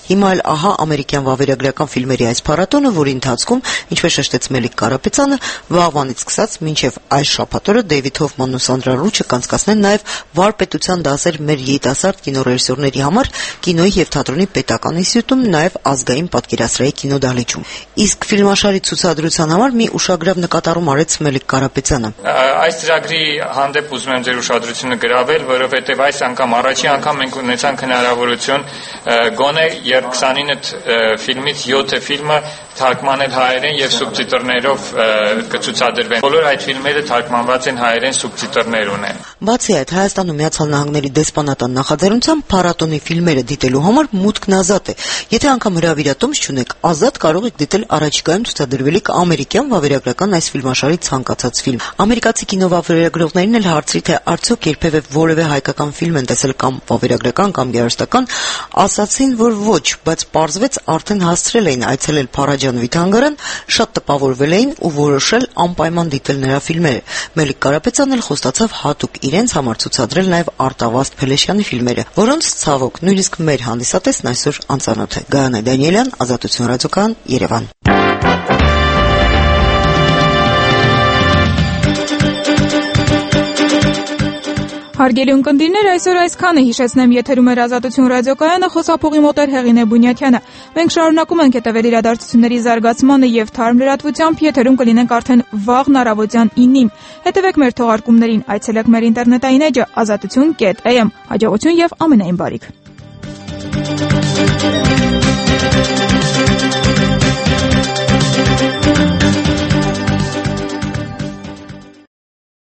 Speaker 16: Հիմա էլ ահա ամերիկյան վավերագրական ֆիլմերի այս փառատոնը, որի ընթացքում, ինչպես շեշտեց Մելիք Կարապետյանը, վաղվանից սկսած մինչև այս շաբաթօրը Դեյվիդ Հոֆմանն ու Սանդրա Ռուչը կանցկացնեն նաև վարպետության դասեր մեր երիտասարդ կինոռեժիսորների համար կինոյի եւ թատրոնի պետական ինստիտուտում, նաև ազգային պատկերասրահի կինոդահլիճում։ Իսկ ֆիլմաշարի ցուցադրության համար մի ուշագրավ նկատառում արեց Մելիք Կարապետյանը։
Speaker 8: Այս ծրագրի հանդեպ ուզում եմ ձեր ուշադրությունը գրավել, որովհետև այս անգամ առաջի անգամ մենք ունեցանք հնարավորություն գոնե երբ քսանինը ֆիլմից յոթը ֆիլմը թարգմանել հայերեն եւ սուբտիտրներով կցուցադրվեն։ Բոլոր այդ ֆիլմերը թարգմանված են հայերեն, սուբտիտրներ ունեն։
Speaker 16: Բացի այդ, Հայաստանում Միացյալ Նահանգների դեսպանատան նախաձեռնությամբ փառատոնի ֆիլմերը դիտելու համար մուտքն ազատ է։ Եթե անգամ հրավիրատոմս չունեք, ազատ կարող եք դիտել առաջիկայում ցուցադրվելիք ամերիկյան վավերագրական այս ֆիլմաշարի ցանկացած ֆիլմ։ Ամերիկացի կինովավերագրողներին էլ հարցրի, թե արդյոք երբևէ որևէ հայկական ֆիլմ են տեսել կամ վավերագրական կամ գեղարվեստական, ասացին, որ ոչ, բայց պարզվեց արդեն հասցրել էին այցելել Փարաջան վիթանգարան, շատ տպավորվել էին ու որոշել անպայման դիտել նրա ֆիլմերը։ Մելիք Կարապետյանն էլ խոստացավ հատուկ իրենց համար ցուցադրել նաև Արտավազդ Փելեշյանի ֆիլմերը, որոնց ցավոք նույնիսկ մեր հանդիսատեսն այսօր անծանոթ է։ Գայանե Դանիելյան, Ազատություն ռադիոկայան, Երևան։
Speaker 1: Հարգելի ունկնդիրներ, այսօր այսքանը, հիշեցնեմ, եթերում էր Ազատություն ռադիոկայանը, խոսափողի մոտ էր Հեղինե Բունյաթյանը։ Մենք շարունակում ենք հետևել իրադարձությունների զարգացմանը եւ թարմ լրատվությամբ, եթերում կլինենք արդեն վաղն առավոտյան ինին։ Հետևեք մեր թողարկումներին, այցելեք մեր ինտերնետային էջը ազատություն կետ էյ էմ։ Հաջողություն եւ ամենայն բարիք։ Thank you.